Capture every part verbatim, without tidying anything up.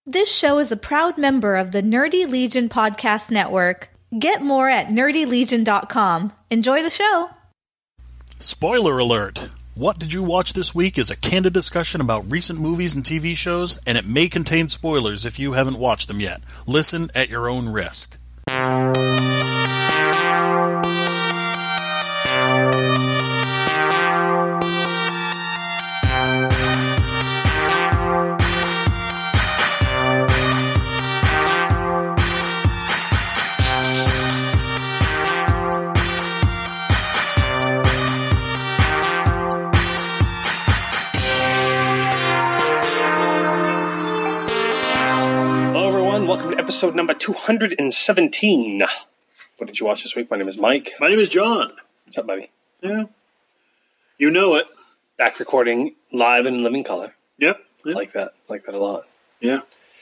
This show is a proud member of the Nerdy Legion Podcast Network. Get more at nerdy legion dot com. Enjoy the show. Spoiler alert! What Did You Watch This Week is a candid discussion about recent movies and T V shows, and it may contain spoilers if you haven't watched them yet. Listen at your own risk. Episode number two hundred seventeen. What did you watch this week? My name is Mike. My name is John. What's up, buddy? Yeah. You know it. Back recording live in living color. Yep. yep. Like that. Like that a lot. Yeah.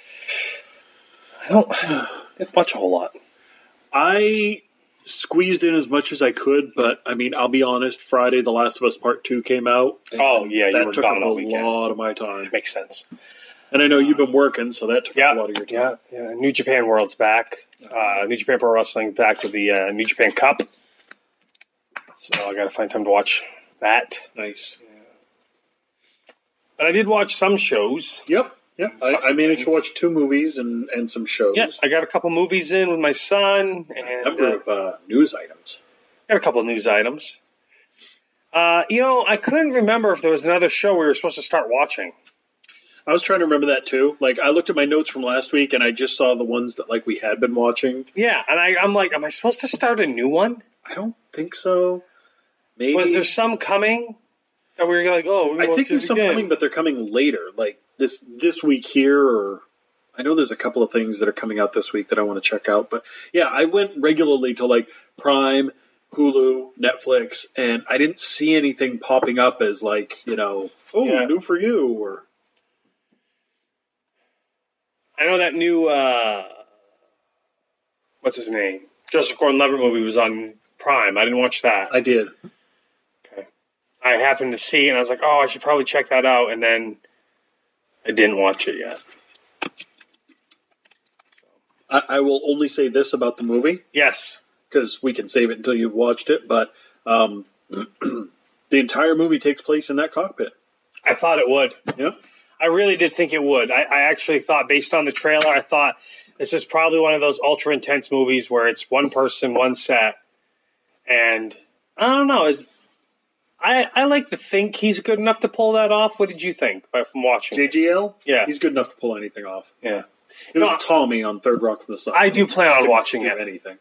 I don't, I didn't watch a whole lot. I squeezed in as much as I could, but, I mean, I'll be honest, Friday, The Last of Us Part two came out. Oh, yeah, you that were took gone up all a weekend. lot of my time. Makes sense. And I know you've been working, so that took yeah, up a lot of your time. Yeah, yeah. New Japan World's back. Uh, New Japan Pro Wrestling back with the uh, New Japan Cup. So I got to find time to watch that. Nice. Yeah. But I did watch some shows. Yep, yep. I, I managed to watch two movies and, and some shows. Yeah, I got a couple movies in with my son. And a number uh, of uh, news items. Got a couple of news items. Uh, you know, I couldn't remember if there was another show we were supposed to start watching. I was trying to remember that too. Like, I looked at my notes from last week, and I just saw the ones that like we had been watching. Yeah, and I, I'm like, am I supposed to start a new one? I don't think so. Maybe. Was there some coming that we were like, oh, we I want think to there's some again. coming, but they're coming later. Like this this week here, or I know there's a couple of things that are coming out this week that I want to check out. But yeah, I went regularly to like Prime, Hulu, Netflix, and I didn't see anything popping up as like, you know, oh, Yeah. new for you, or I know that new, uh, what's his name? Joseph Gordon-Levitt movie was on Prime. I didn't watch that. I did. Okay. I happened to see it, and I was like, oh, I should probably check that out, and then I didn't watch it yet. I, I will only say this about the movie, Yes. because we can save it until you've watched it, but um, the entire movie takes place in that cockpit. I thought it would. Yeah. I really did think it would. I, I actually thought, based on the trailer, I thought this is probably one of those ultra intense movies where it's one person, one set, and I don't know. Is I I like to think he's good enough to pull that off. What did you think by from watching? J G L? Yeah. He's good enough to pull anything off. Yeah, It was No, Tommy on Third Rock from the Sun. I do plan on Couldn't watching do it. Anything.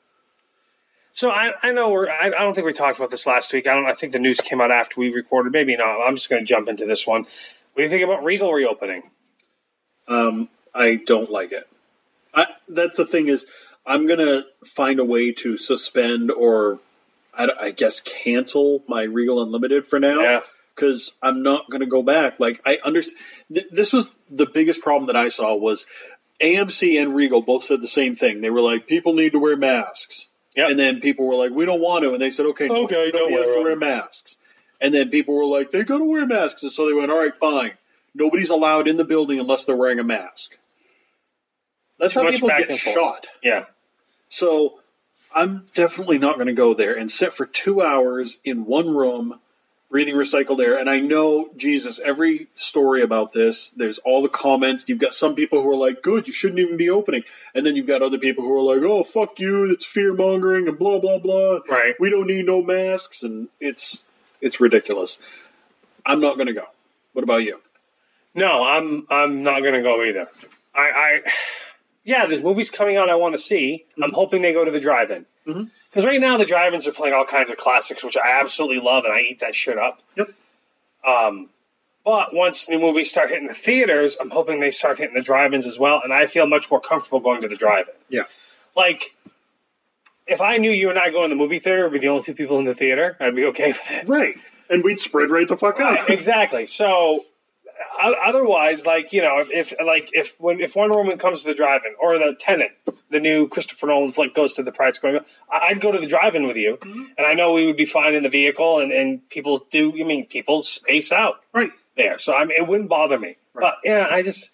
So I I know we're I, I don't think we talked about this last week. I don't. I think the news came out after we recorded. Maybe not. I'm just going to jump into this one. What do you think about Regal reopening? Um, I don't like it. I, that's the thing is, I'm gonna find a way to suspend or, I, I guess, cancel my Regal Unlimited for now. Yeah. Because I'm not gonna go back. Like I understand. Th- this was the biggest problem that I saw was A M C and Regal both said the same thing. They were like, people need to wear masks. Yep. And then people were like, we don't want to. And they said, okay, Okay, nobody don't has wear to them. wear masks. And then people were like, they got to wear masks. And so they went, all right, fine. Nobody's allowed in the building unless they're wearing a mask. That's Too how much people back get and forth. shot. Yeah. So I'm definitely not going to go there and sit for two hours in one room breathing recycled air. And I know, Jesus, every story about this, there's all the comments. You've got some people who are like, good, you shouldn't even be opening. And then you've got other people who are like, oh, fuck you, it's fear-mongering and blah, blah, blah. Right. We don't need no masks. And it's it's ridiculous. I'm not going to go. What about you? No, I'm I'm not going to go either. I, I yeah, there's movies coming out I want to see. Mm-hmm. I'm hoping they go to the drive-in. Because Mm-hmm. right now the drive-ins are playing all kinds of classics, which I absolutely love, and I eat that shit up. Yep. Um, but once new movies start hitting the theaters, I'm hoping they start hitting the drive-ins as well, and I feel much more comfortable going to the drive-in. Yeah. Like, if I knew you and I going to the movie theater would be the only two people in the theater, I'd be okay with it. Right. And we'd spread right the fuck out. Right, exactly. So otherwise, like, you know, if, if like if when if Wonder Woman comes to the drive-in, or the Tenet, the new Christopher Nolan flick goes to the Pirates going, I'd go to the drive-in with you, mm-hmm. and I know we would be fine in the vehicle, and, and people do. I mean, people space out right there, so I mean, it wouldn't bother me. Right. But yeah, I just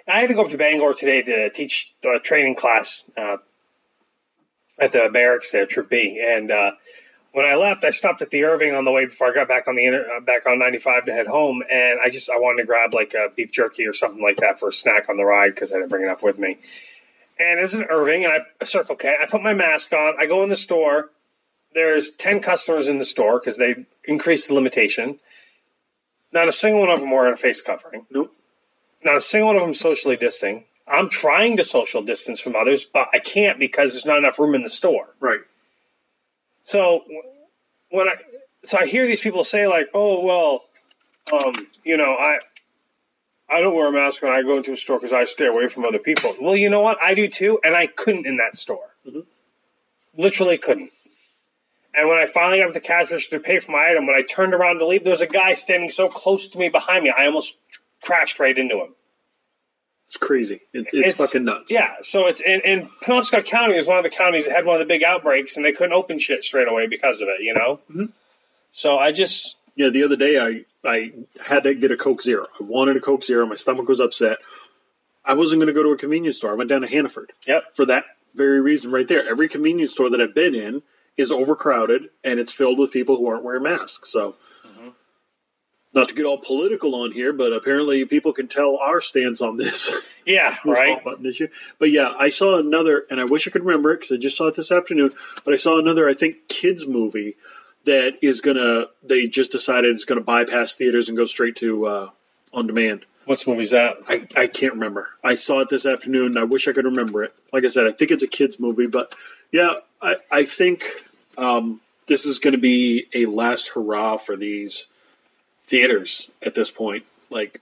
I had to go up to Bangor today to teach a training class uh, at the barracks there, Troop B. And uh, when I left, I stopped at the Irving on the way before I got back on the inter- uh, back on ninety-five to head home. And I just I wanted to grab like a beef jerky or something like that for a snack on the ride because I didn't bring enough with me. And there's an Irving, and I Circle K. I put my mask on. I go in the store. There's ten customers in the store because they increased the limitation. Not a single one of them wearing a face covering. Nope. Not a single one of them socially distancing. I'm trying to social distance from others, but I can't because there's not enough room in the store. Right. So when I so I hear these people say like, "Oh well, um, you know, I I don't wear a mask when I go into a store because I stay away from other people." Well, you know what? I do too, and I couldn't in that store. Mm-hmm. Literally couldn't. And when I finally got to the cash register to pay for my item, when I turned around to leave, there was a guy standing so close to me behind me, I almost crashed right into him. It's crazy. It's, it's, it's fucking nuts. Yeah, so it's in, in Penobscot County is one of the counties that had one of the big outbreaks, and they couldn't open shit straight away because of it, you know? Mm-hmm. So I just... Yeah, the other day I, I had to get a Coke Zero. I wanted a Coke Zero. My stomach was upset. I wasn't going to go to a convenience store. I went down to Hannaford. Yep. For that very reason right there. Every convenience store that I've been in is overcrowded, and it's filled with people who aren't wearing masks. So, mm-hmm. Not to get all political on here, but apparently people can tell our stance on this. Yeah, this right. hot button issue. But yeah, I saw another, and I wish I could remember it because I just saw it this afternoon, but I saw another, I think, kids movie that is going to, they just decided it's going to bypass theaters and go straight to uh, on demand. What's movie's that? I, I can't remember. I saw it this afternoon, and I wish I could remember it. Like I said, I think it's a kids movie, but yeah, I, I think um, this is going to be a last hurrah for these theaters at this point. Like,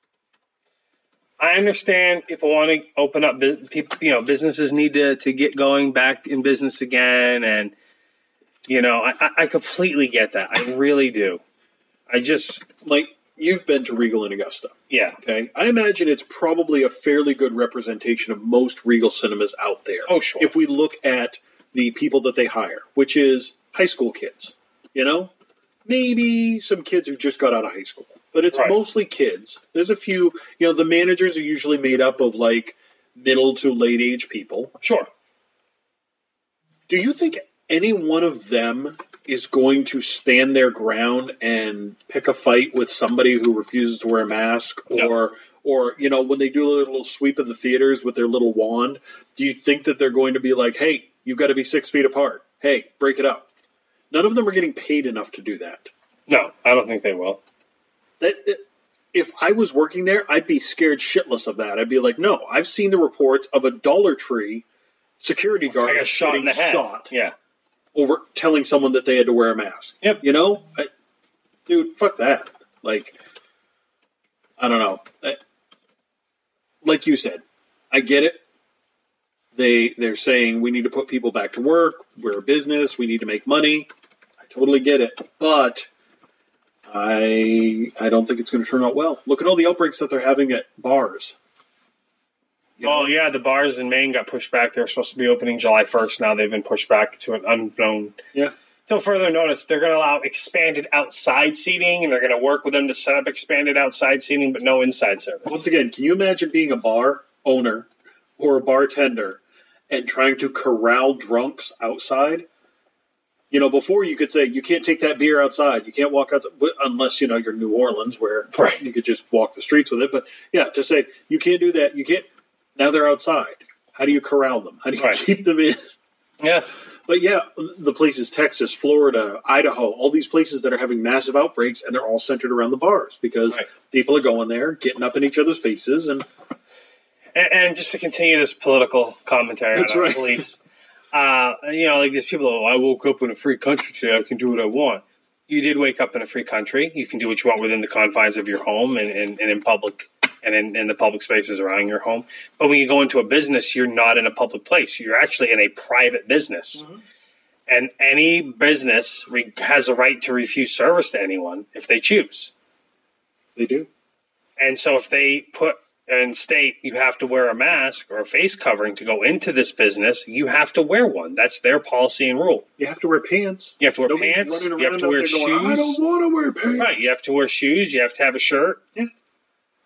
I understand people want to open up. People, you know, businesses need to, to get going back in business again, and you know, I, I completely get that. I really do. I just like you've been to Regal in Augusta. Yeah. Okay. I imagine it's probably a fairly good representation of most Regal cinemas out there. Oh, sure. If we look at the people that they hire, which is high school kids, you know, maybe some kids who just got out of high school, but it's right. mostly kids. There's a few, you know, the managers are usually made up of like middle to late age people. Sure. Do you think any one of them is going to stand their ground and pick a fight with somebody who refuses to wear a mask? No. Or, or you know, when they do a little sweep of the theaters with their little wand, do you think that they're going to be like, hey, you've got to be six feet apart. Hey, break it up. None of them are getting paid enough to do that. No, I don't think they will. That, if I was working there, I'd be scared shitless of that. I'd be like, no, I've seen the reports of a Dollar Tree security guard like a shot getting in the head. shot Yeah. over telling someone that they had to wear a mask. Yep. You know? I, dude, fuck that. Like, I don't know. I, like you said, I get it. They, they're saying we need to put people back to work. We're a business. We need to make money. I totally get it. But I I don't think it's going to turn out well. Look at all the outbreaks that they're having at bars. You know? Oh, yeah, the bars in Maine got pushed back. They were supposed to be opening July first. Now they've been pushed back to an unknown. Yeah. Till further notice, they're going to allow expanded outside seating, and they're going to work with them to set up expanded outside seating, but no inside service. Once again, can you imagine being a bar owner or a bartender and trying to corral drunks outside? You know, before you could say, you can't take that beer outside. You can't walk outside, unless, you know, you're New Orleans where right. you could just walk the streets with it. But, yeah, to say, you can't do that. You can't. Now they're outside. How do you corral them? How do you right. keep them in? Yeah. But, yeah, the places, Texas, Florida, Idaho, all these places that are having massive outbreaks, and they're all centered around the bars because right. people are going there, getting up in each other's faces. And and, and just to continue this political commentary That's on our right. beliefs, uh, you know, like these people, oh, I woke up in a free country today. I can do what I want. You did wake up in a free country. You can do what you want within the confines of your home and, and, and in public and in, in the public spaces around your home. But when you go into a business, you're not in a public place. You're actually in a private business. Mm-hmm. And any business re- has a right to refuse service to anyone if they choose. They do. And so if they put and state you have to wear a mask or a face covering to go into this business, you have to wear one. That's their policy and rule. You have to wear pants. You have to wear Nobody's pants. You have to wear shoes. Going, I don't want to wear pants. Right. You have to wear shoes. You have to have a shirt. Yeah.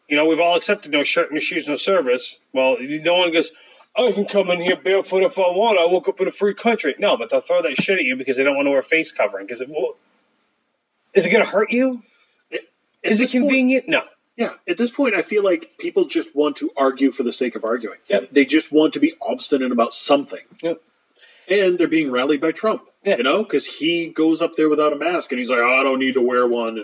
You know, we've all accepted no shirt, no shoes, no service. Well, no one goes, I can come in here barefoot if I want. I woke up in a free country. No, but they'll throw that shit at you because they don't want to wear face covering. Because it, well, is it going to hurt you? It, is it convenient? Point, no. Yeah, at this point, I feel like people just want to argue for the sake of arguing. Yep. They just want to be obstinate about something. Yep. And they're being rallied by Trump, yeah. you know, because he goes up there without a mask and he's like, oh, I don't need to wear one.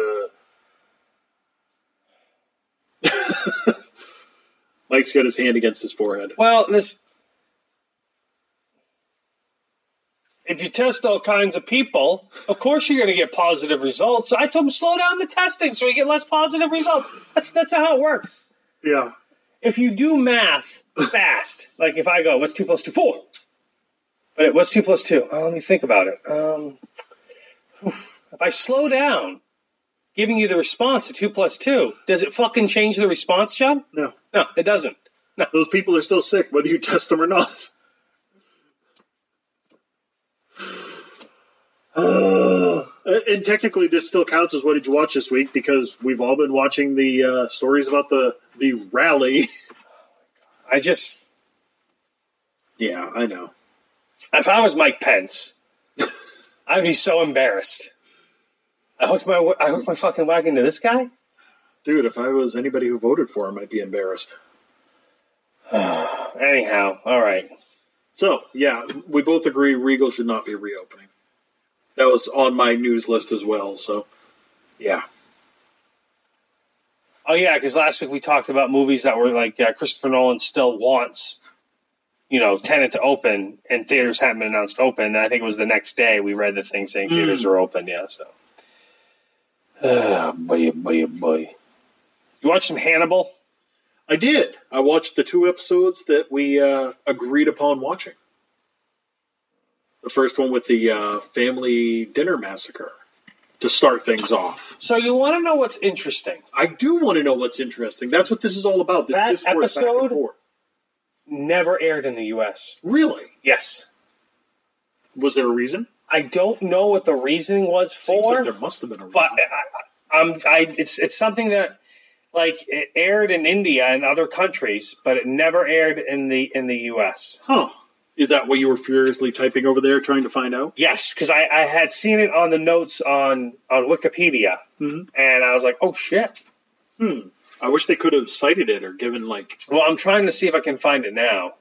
And uh... Mike's got his hand against his forehead. Well, this. If you test all kinds of people, of course you're going to get positive results. So I told him slow down the testing so we get less positive results. That's that's how it works. Yeah. If you do math fast, like if I go, what's two plus two? Four. But what's two plus two? Oh, let me think about it. Um, if I slow down, giving you the response to two plus two, does it fucking change the response, John? No. No, it doesn't. No. Those people are still sick, whether you test them or not. Uh, and technically, this still counts as what did you watch this week because we've all been watching the uh, stories about the, the rally. I just... Yeah, I know. If I was Mike Pence, I'd be so embarrassed. I hooked my I hooked my fucking wagon to this guy? Dude, if I was anybody who voted for him, I'd be embarrassed. Anyhow, all right. So, yeah, we both agree Regal should not be reopening. That was on my news list as well, so, yeah. Oh, yeah, because last week we talked about movies that were like uh, Christopher Nolan still wants, you know, Tenet to open, and theaters hadn't been announced open. And I think it was the next day we read the thing saying mm. theaters are open, yeah, so. Oh, boy, boy, boy. You watched some Hannibal? I did. I watched the two episodes that we uh, agreed upon watching. The first one with the uh, family dinner massacre to start things off. So you want to know what's interesting? I do want to know what's interesting. That's what this is all about. This that discourse back and episode forth. Never aired in the U S. Really? Yes. Was there a reason? I don't know what the reasoning was for. Seems like there must have been a reason. But I, I, I'm, I, it's it's something that, like, it aired in India and other countries, but it never aired in the in the U S. Huh. Is that what you were furiously typing over there trying to find out? Yes, because I, I had seen it on the notes on, on Wikipedia, mm-hmm. and I was like, oh, shit. Hmm. I wish they could have cited it or given, like... Well, I'm trying to see if I can find it now.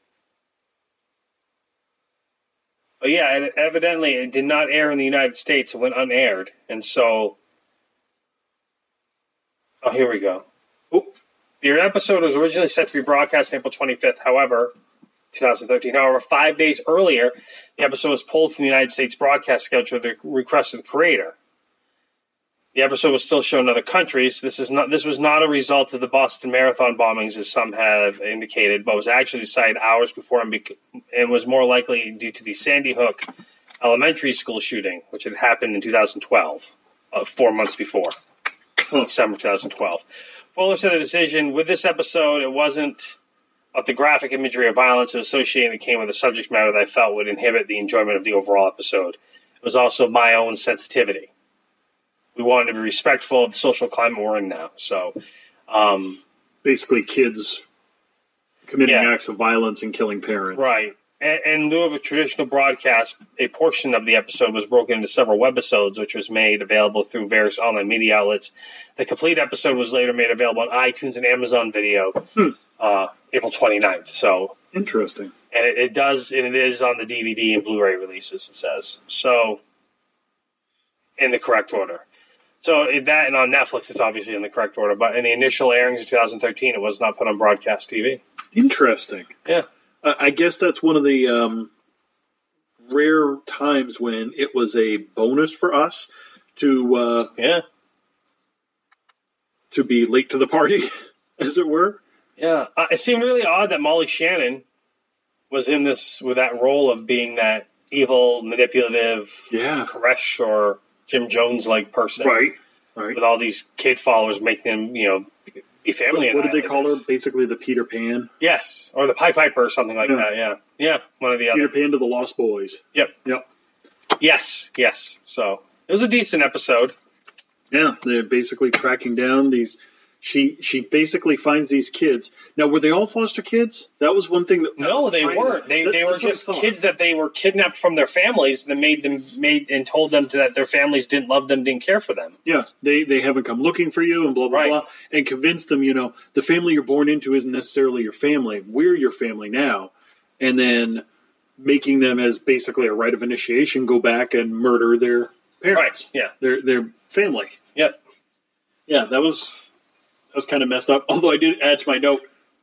But yeah, it, evidently it did not air in the United States. It went unaired. And so... Oh, here we go. Oh. The episode was originally set to be broadcast April twenty-fifth. However, twenty thirteen. However, five days earlier, the episode was pulled from the United States broadcast schedule at the request of the creator. The episode was still shown in other countries. This is not. This was not a result of the Boston Marathon bombings, as some have indicated, but was actually decided hours before and, bec- and was more likely due to the Sandy Hook Elementary School shooting, which had happened in two thousand twelve, uh, four months before, December twenty twelve. Fuller said the decision with this episode, it wasn't of the graphic imagery or violence associated that came with the subject matter that I felt would inhibit the enjoyment of the overall episode. It was also my own sensitivity. We wanted to be respectful of the social climate we're in now. So, um, basically, kids committing yeah. acts of violence and killing parents. Right. And in lieu of a traditional broadcast, a portion of the episode was broken into several webisodes, which was made available through various online media outlets. The complete episode was later made available on iTunes and Amazon Video, hmm. uh, April twenty-ninth. So interesting. And it, it does, and it is on the D V D and Blu-ray releases, it says. So, in the correct order. So that, and on Netflix, it's obviously in the correct order. But in the initial airings of two thousand thirteen, it was not put on broadcast T V. Interesting. Yeah. Uh, I guess that's one of the um, rare times when it was a bonus for us to uh, yeah to be late to the party, as it were. Yeah. Uh, it seemed really odd that Molly Shannon was in this with that role of being that evil, manipulative, yeah. Koresh or Jim Jones-like person. Right, right. With all these kid followers making them, you know, be family. What, what did they call her? Basically the Peter Pan? Yes, or the Pied Piper or something like yeah. that, yeah. Yeah, one of the Peter other. Pan to the Lost Boys. Yep. Yep. Yes, yes. So, it was a decent episode. Yeah, they're basically tracking down these She she basically finds these kids. Now, were they all foster kids? That was one thing that. that No, was they trying- weren't. They that- they were that's what I just thought. kids that they were kidnapped from their families and made them made and told them that their families didn't love them, didn't care for them. Yeah, they they haven't come looking for you and blah blah Right. blah, and convinced them, you know, the family you're born into isn't necessarily your family. We're your family now, and then making them as basically a rite of initiation go back and murder their parents, Right, yeah. their their family. Yep. Yeah, that was that was kind of messed up. Although I did add to my note.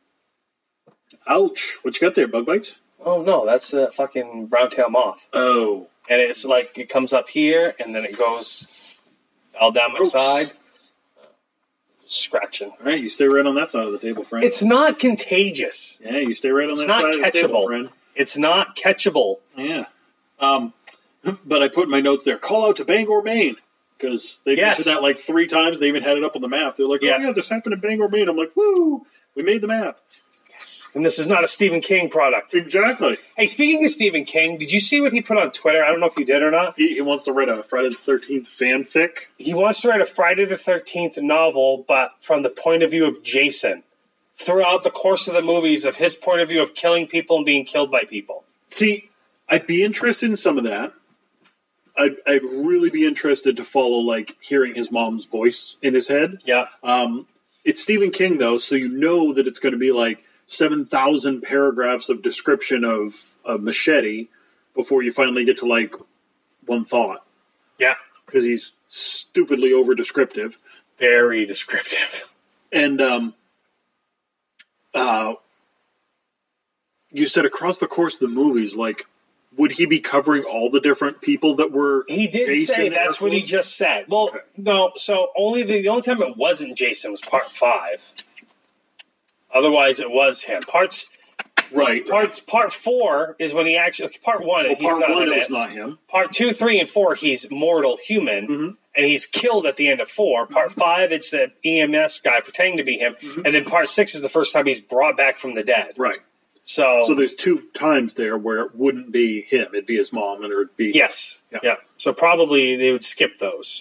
Ouch! What you got there? Bug bites? Oh no, that's a fucking brown tail moth. Oh, And it's like it comes up here and then it goes all down my Oops. side. Scratching. all right. You stay right on that side of the table, friend. It's not contagious. yeah, you stay right on It's that not side of the table, catchable. friend. It's not catchable. Yeah. Um, but I put in my notes there, call out to Bangor, Maine. Because they Yes. mentioned that like three times. They even had it up on the map. They're like, oh, Yeah. yeah, this happened in Bangor, Maine. I'm like, woo, we made the map. And this is not a Stephen King product. Exactly. Hey, speaking of Stephen King, did you see what he put on Twitter? I don't know if you did or not. He, he wants to write a Friday the thirteenth fanfic. He wants to write a Friday the thirteenth novel, but from the point of view of Jason. Throughout the course of the movies, of his point of view of killing people and being killed by people. See, I'd be interested in some of that. I'd, I'd really be interested to follow, like, hearing his mom's voice in his head. Yeah. Um, it's Stephen King, though, so you know that it's going to be like seven thousand paragraphs of description of, of Machete before you finally get to, like, one thought. Yeah. Because he's stupidly over-descriptive. Very descriptive. And um, uh, you said across the course of the movies, like, would he be covering all the different people that were He did Jason say in that's what he Airfield? just said. Well, Okay. no, so only the, the only time it wasn't Jason was part five. Otherwise, it was him. Parts Right. parts part four is when he actually part one. Well, he's part not one, in it it. was not him. Part two, three, and four, he's mortal human, Mhm. and he's killed at the end of four. Part five, it's the E M S guy pretending to be him, and then part six is the first time he's brought back from the dead. Right. So, So there's two times there where it wouldn't be him. It'd be his mom, and it would be yes, Yeah. yeah. So probably they would skip those.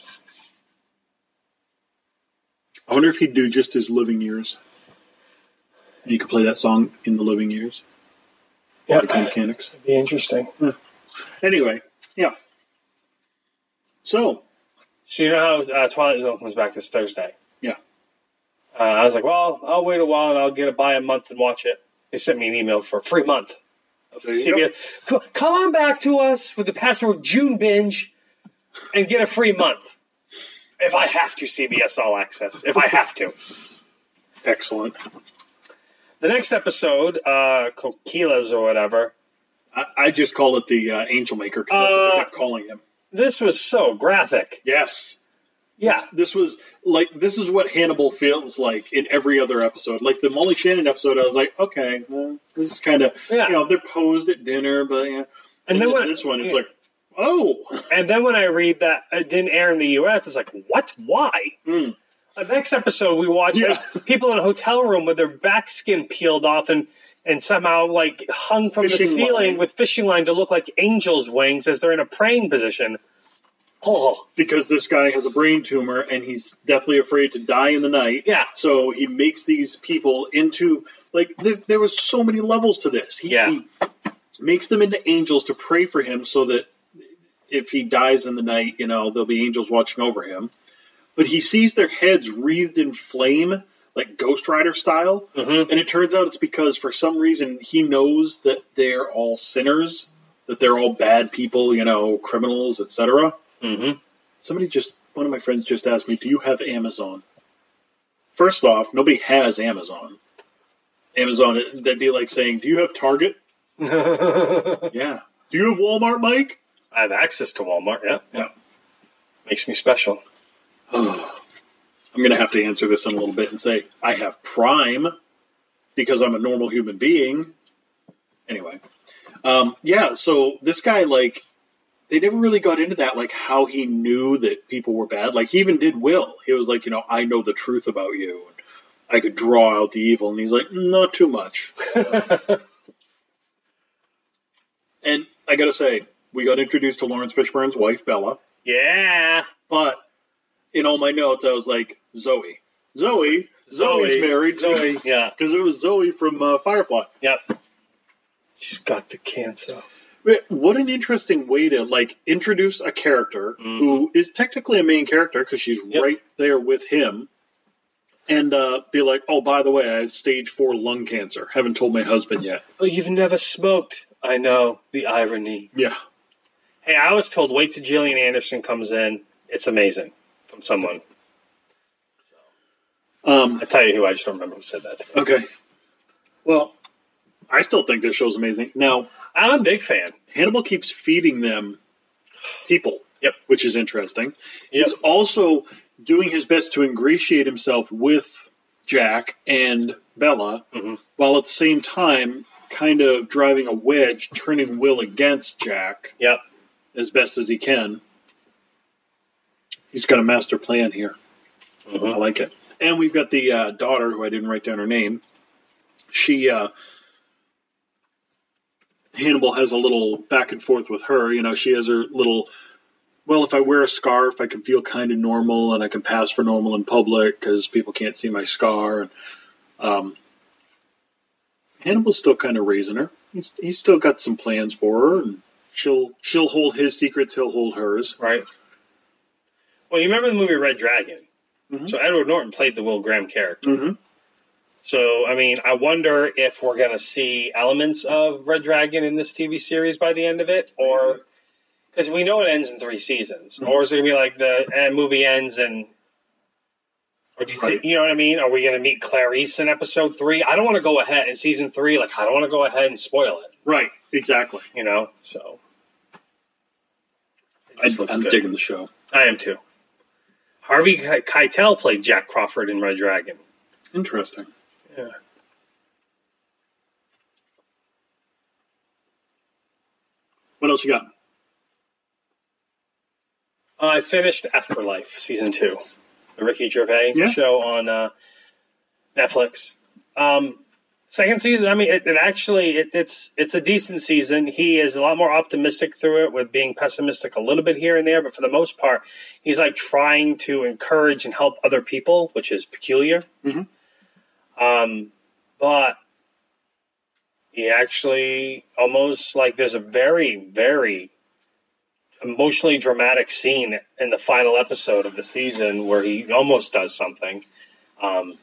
I wonder if he'd do just his living years. And you could play that song in the living years. Yeah, Like mechanics. it'd be interesting. Anyway, yeah. So, So you know how uh, Twilight Zone comes back this Thursday? yeah. Uh, I was like, well, I'll wait a while and I'll get it by a month and watch it. They sent me an email for a free month. Of There you C B S. Co- Come on back to us with the password June Binge and get a free month. If I have to, C B S All Access. If I have to. Excellent. The next episode, uh, Coquilas or whatever, I, I just call it the uh, Angel Maker because that's what Uh, I kept calling him. this was so graphic. Yes. Yeah. This, this was like this is what Hannibal feels like in every other episode. Like the Molly Shannon episode, I was like, okay, well, this is kind of Yeah. you know they're posed at dinner, but you know, And then when- this one, it's yeah. like, oh, And then when I read that it didn't air in the U S, it's like, what? Why? Mm. The next episode we watch Yeah. is people in a hotel room with their back skin peeled off and, and somehow like hung from the Fishing ceiling line. with fishing line to look like angels' wings as they're in a praying position. Oh, because this guy has a brain tumor and he's deathly afraid to die in the night. Yeah. So he makes these people into like there, there was so many levels to this. He, Yeah. he makes them into angels to pray for him so that if he dies in the night, you know, there'll be angels watching over him. But he sees their heads wreathed in flame, like Ghost Rider style. Mhm. And it turns out it's because for some reason he knows that they're all sinners, that they're all bad people, you know, criminals, et cetera. mm-hmm. Somebody just, one of my friends just asked me, do you have Amazon? First off, nobody has Amazon. Amazon, that'd be like saying, do you have Target? I Yeah. Do you have Walmart, Mike? have access to Walmart. Yeah, Yeah. makes me special. I'm going to have to answer this in a little bit and say, I have Prime because I'm a normal human being. Anyway. Um, yeah, so this guy, like, they never really got into that, like, how he knew that people were bad. Like, he even did Will. He was like, you know, I know the truth about you. And I could draw out the evil. And he's like, not too much. And I got to say, we got introduced to Lawrence Fishburne's wife, Bella. Yeah. But in all my notes, I was like, Zoe. Zoe, Zoe's Zoe. married. Zoe, yeah. Because it was Zoe from uh, Firefly. Yep. She's got the cancer. What an interesting way to like introduce a character Mhm. who is technically a main character because she's Yep. right there with him, and uh, be like, "Oh, by the way, I have stage four lung cancer. Haven't told my husband yet." But you've never smoked. I know the irony. Yeah, Hey, I was told wait till Gillian Anderson comes in. It's amazing from someone. um, I tell you who. I just don't remember who said that. To me. okay. Well, I still think this show's amazing. Now, I'm a big fan. Hannibal keeps feeding them people. Yep. Which is interesting. Yep. He's also doing his best to ingratiate himself with Jack and Bella, Mhm. while at the same time kind of driving a wedge, turning Will against Jack Yep. as best as he can. He's got a master plan here. I Mhm. like it. And we've got the uh, daughter, who I didn't write down her name. She, uh, Hannibal has a little back and forth with her. You know, she has her little, well, if I wear a scarf, I can feel kind of normal and I can pass for normal in public because people can't see my scar. And um, Hannibal's still kind of raising her. He's, he's still got some plans for her, and she'll she'll hold his secrets, he'll hold hers. Right. Well, you remember the movie Red Dragon? Mhm. So Edward Norton played the Will Graham character. Mm-hmm. So, I mean, I wonder if we're going to see elements of Red Dragon in this T V series by the end of it, or because we know it ends in three seasons, Mhm. or is it going to be like the uh, movie ends and, or do you Right. think, you know what I mean? Are we going to meet Clarice in episode three? I don't want to go ahead in season three. Like, I don't want to go ahead and spoil it, Right, exactly. you know? So, it I, just looks I'm good. digging the show. I am too. Harvey Ke- Keitel played Jack Crawford in Red Dragon. Interesting. Yeah. What else you got? Uh, I finished Afterlife season two, the Ricky Gervais Yeah. show on uh, Netflix. Um, second season, I mean, it, it actually it, it's it's a decent season. He is a lot more optimistic through it, with being pessimistic a little bit here and there, but for the most part, he's like trying to encourage and help other people, which is peculiar. Mhm. Um, but he actually almost like there's a very very emotionally dramatic scene in the final episode of the season where he almost does something, um,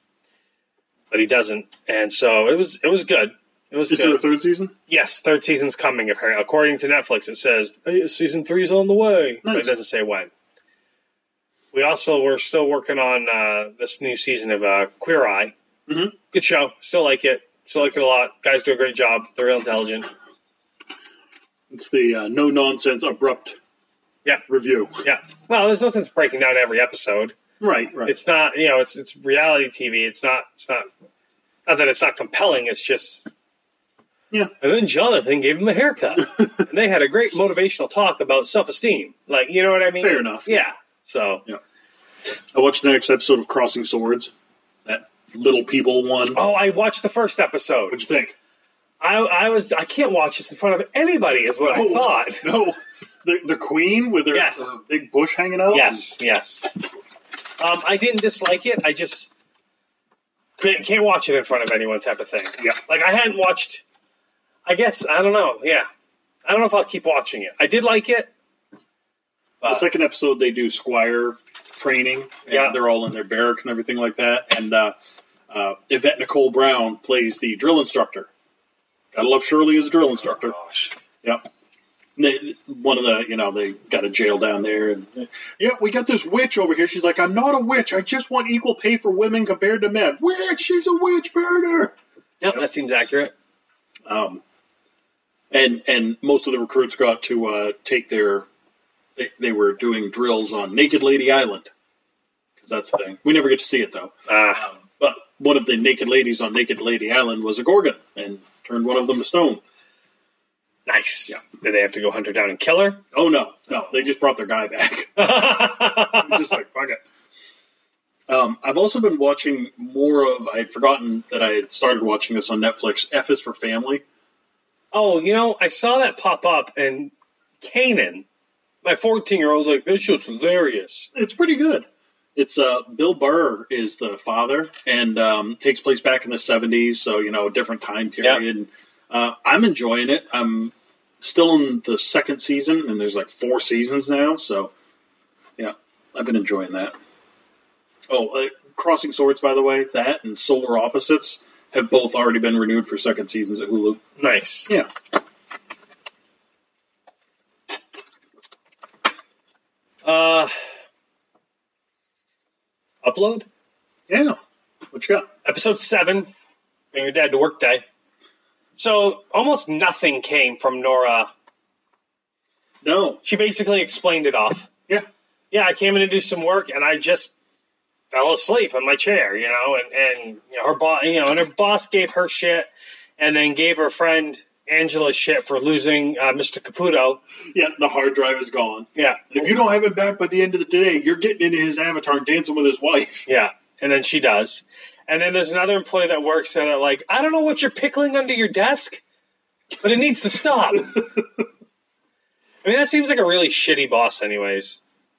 but he doesn't. And so it was it was good. It was Is there a good. third season? Yes, third season's coming. Apparently, according to Netflix, it says hey, season three's on the way, but it Nice. doesn't say when. We also we're still working on uh, this new season of uh, Queer Eye. Mhm. Good show. Still like it. Still like it a lot. Guys do a great job. They're real intelligent. It's the uh, no nonsense, abrupt Yeah. review. Yeah. Well, there's no sense breaking down every episode. Right, right. It's not, you know, it's it's reality T V. It's not, it's not, not that it's not compelling. It's just, Yeah. And then Jonathan gave him a haircut, and they had a great motivational talk about self-esteem. Like, you know what I mean? Fair enough. Yeah. So, I watched the next episode of Crossing Swords. That Little People one. oh, I watched the first episode. What'd you think? I I was I can't watch this in front of anybody, is what I Oh, thought. No. The the queen with her, Yes. her big bush hanging out? Yes, yes. Um, I didn't dislike it. I just can't, can't watch it in front of anyone, type of thing. Yeah. Like I hadn't watched. I guess I don't know. Yeah, I don't know if I'll keep watching it. I did like it. The But, second episode, they do squire training. And Yeah. they're all in their barracks and everything like that. And uh, uh, Yvette Nicole Brown plays the drill instructor. Gotta love Shirley as a drill instructor. gosh. Yep. They, one of the, you know, they got a jail down there, and yeah, we got this witch over here. She's like, I'm not a witch. I just want equal pay for women compared to men. Witch, she's a witch burner. Yep, that seems accurate. Um, and and most of the recruits got to uh, take their, they, they were doing drills on Naked Lady Island, because that's the thing. We never get to see it though. Ah, But one of the naked ladies on Naked Lady Island was a Gorgon, and turned one of them to stone. nice. Yeah. Did they have to go hunt her down and kill her? Oh no, no, they just brought their guy back. I'm just like, fuck it. Um, I've also been watching more of, I had forgotten that I had started watching this on Netflix, F is for Family. Oh, you know, I saw that pop up, and Kanan, my fourteen-year-old, was like, this show's hilarious. It's pretty good. It's uh, Bill Burr is the father, and um, takes place back in the seventies, so, you know, a different time period. Yep. Uh, I'm enjoying it. I'm still in the second season, and there's like four seasons now, so, yeah, I've been enjoying that. Oh, uh, Crossing Swords, by the way, that and Solar Opposites have both already been renewed for second seasons at Hulu. Nice. Yeah. Uh, upload? Yeah. What you got? Episode seven, Bring Your Dad to Work Day. So, almost nothing came from Nora. No. She basically explained it off. Yeah. Yeah, I came in to do some work, and I just fell asleep in my chair, you know, and, and you know, her boss, you know, and her boss gave her shit, and then gave her friend Angela shit for losing uh, Mister Caputo. Yeah, the hard drive is gone. Yeah. And if you don't have him back by the end of the day, you're getting into his avatar and dancing with his wife. Yeah, and then she does. And then there's another employee that works there that, like, I don't know what you're pickling under your desk, but it needs to stop. I mean, that seems like a really shitty boss anyways.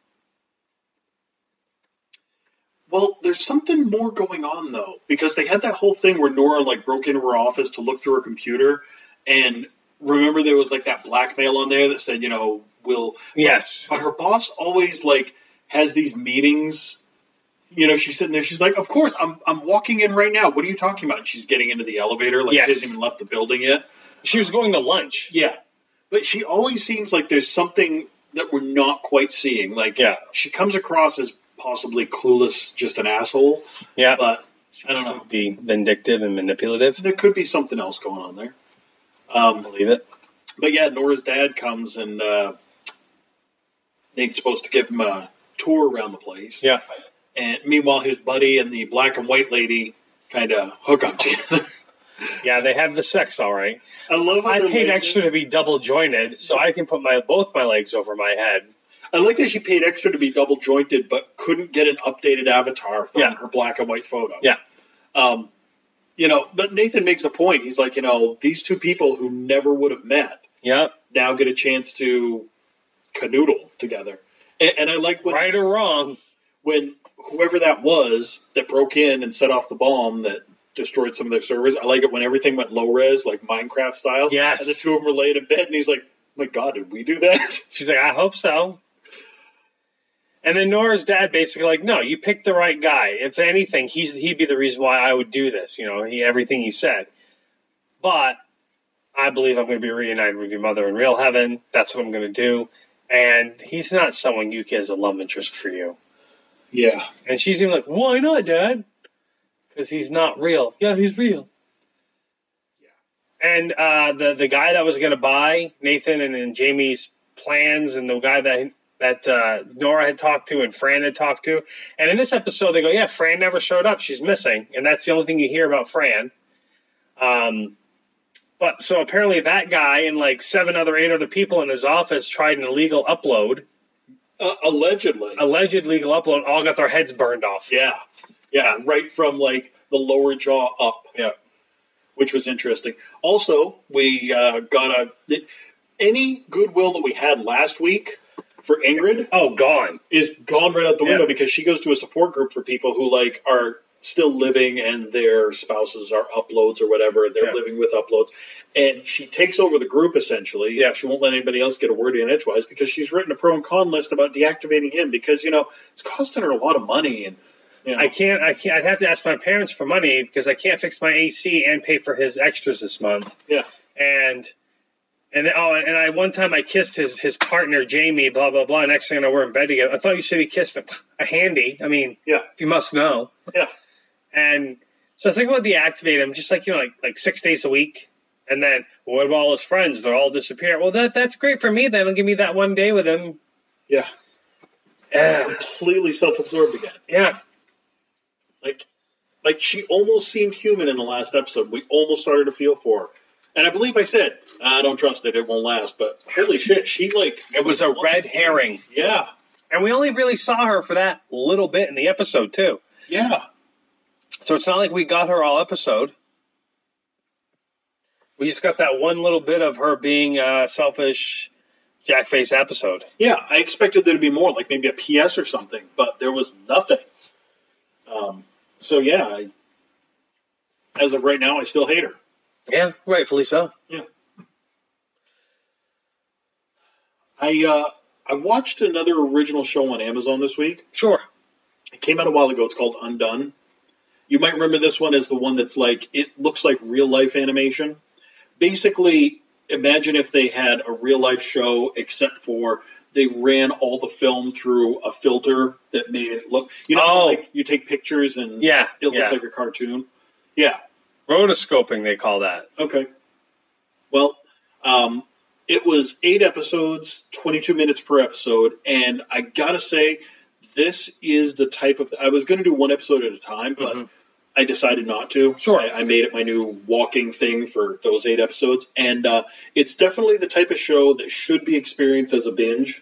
Well, there's something more going on, though, because they had that whole thing where Nora, like, broke into her office to look through her computer, and remember there was, like, that blackmail on there that said, you know, we'll... Yes. But, but her boss always, like, has these meetings. You know, she's sitting there, she's like, of course, I'm I'm walking in right now. What are you talking about? And she's getting into the elevator, like, yes. She hasn't even left the building yet. She was going to lunch. Yeah. But she always seems like there's something that we're not quite seeing. Like, yeah. She comes across as possibly clueless, just an asshole. Yeah. But, I don't know. Be vindictive and manipulative. There could be something else going on there. Um, I believe it. But yeah, Nora's dad comes and uh, Nate's supposed to give him a tour around the place. Yeah. And meanwhile, his buddy and the black and white lady kind of hook up together. Yeah, they have the sex, all right. I love how I paid lady, extra to be double jointed, so I can put my both my legs over my head. I like that she paid extra to be double jointed, but couldn't get an updated avatar from yeah. her black and white photo. Yeah. Um, you know, but Nathan makes a point. He's like, you know, these two people who never would have met yeah. now get a chance to canoodle together. And, and I like when... Right or wrong. When whoever that was that broke in and set off the bomb that destroyed some of their servers, I like it when everything went low-res, like Minecraft style. Yes. And the two of them were laying in bed, and he's like, oh my God, did we do that? She's like, I hope so. And then Nora's dad basically like, no, you picked the right guy. If anything, he's he'd be the reason why I would do this. You know, he everything he said. But I believe I'm going to be reunited with your mother in real heaven. That's what I'm going to do. And he's not someone you get as a love interest for you. Yeah. And she's even like, why not, Dad? Because he's not real. Yeah, he's real. Yeah. And uh, the the guy that was going to buy Nathan and, and Jamie's plans, and the guy that that uh, Nora had talked to and Fran had talked to. And in this episode, they go, yeah, Fran never showed up. She's missing. And that's the only thing you hear about Fran. Um, but so apparently that guy and like seven other, eight other people in his office tried an illegal upload. Uh, allegedly. Alleged legal upload, all got their heads burned off. Yeah. Yeah, right from like the lower jaw up. Yeah. Which was interesting. Also, we uh, got a... Any goodwill that we had last week for Ingrid... Oh, gone. Is gone right out the window yeah. because she goes to a support group for people who like are still living and their spouses are uploads or whatever. They're yeah. living with uploads. And she takes over the group, essentially. Yeah. She won't let anybody else get a word in edgewise because she's written a pro and con list about deactivating him because, you know, it's costing her a lot of money. And you know. I can't, I can't, I'd have to ask my parents for money because I can't fix my A C and pay for his extras this month. Yeah. And, and, oh, and I, one time I kissed his, his partner, Jamie, blah, blah, blah. Next thing I know, we're in bed together. I thought you said he kissed him. A handy. I mean, yeah. you must know. Yeah. And so I think about deactivate him just like, you know, like, like six days a week. And then, well, what about all his friends? They'll all disappear. Well, that that's great for me then. It'll give me that one day with him. Yeah. Yeah. Completely self-absorbed again. Yeah. Like, like she almost seemed human in the last episode. We almost started to feel for her. And I believe I said, I don't trust it. It won't last. But holy shit, she like... It was a red herring. Yeah. And we only really saw her for that little bit in the episode, too. Yeah. So it's not like we got her all episode. We just got that one little bit of her being uh, selfish, Jackface episode. Yeah, I expected there to be more, like maybe a P S or something, but there was nothing. Um, so yeah, I, as of right now, I still hate her. Yeah, rightfully so. Yeah. I uh, I watched another original show on Amazon this week. Sure. It came out a while ago. It's called Undone. You might remember this one as the one that's like, it looks like real life animation. Basically, imagine if they had a real life show, except for they ran all the film through a filter that made it look, you know, Oh. like you take pictures and Yeah, it looks yeah. like a cartoon. Yeah. Rotoscoping, they call that. Okay. Well, um, it was eight episodes, twenty-two minutes per episode, and I gotta say, this is the type of... I was going to do one episode at a time, but Mhm. I decided not to. Sure. I, I made it my new walking thing for those eight episodes, and uh, it's definitely the type of show that should be experienced as a binge.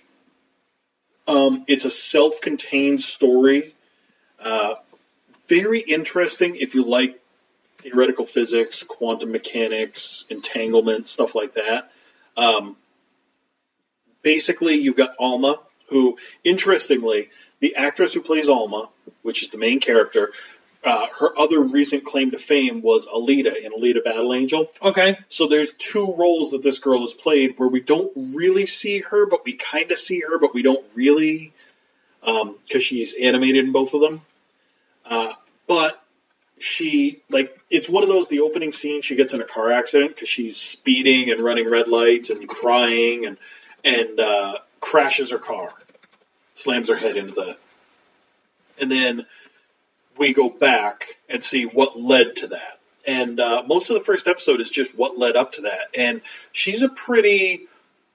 Um, it's a self-contained story. Uh, very interesting if you like theoretical physics, quantum mechanics, entanglement, stuff like that. Um, basically, you've got Alma, who, interestingly, the actress who plays Alma, which is the main character, uh, her other recent claim to fame was Alita in Alita Battle Angel. Okay. So there's two roles that this girl has played where we don't really see her, but we kind of see her, but we don't really, because um, she's animated in both of them. Uh, but she, like, it's one of those, the opening scene, she gets in a car accident because she's speeding and running red lights and crying and, and uh, crashes her car, slams her head into the, and then we go back and see what led to that. And uh, most of the first episode is just what led up to that. And she's a pretty,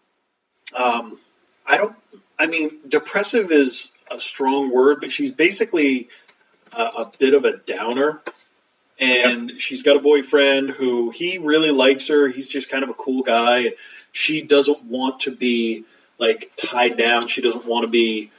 um, I don't, I mean, depressive is a strong word, but she's basically a, a bit of a downer. And yep. She's got a boyfriend who he really likes her. He's just kind of a cool guy. And she doesn't want to be, like, tied down. She doesn't want to be...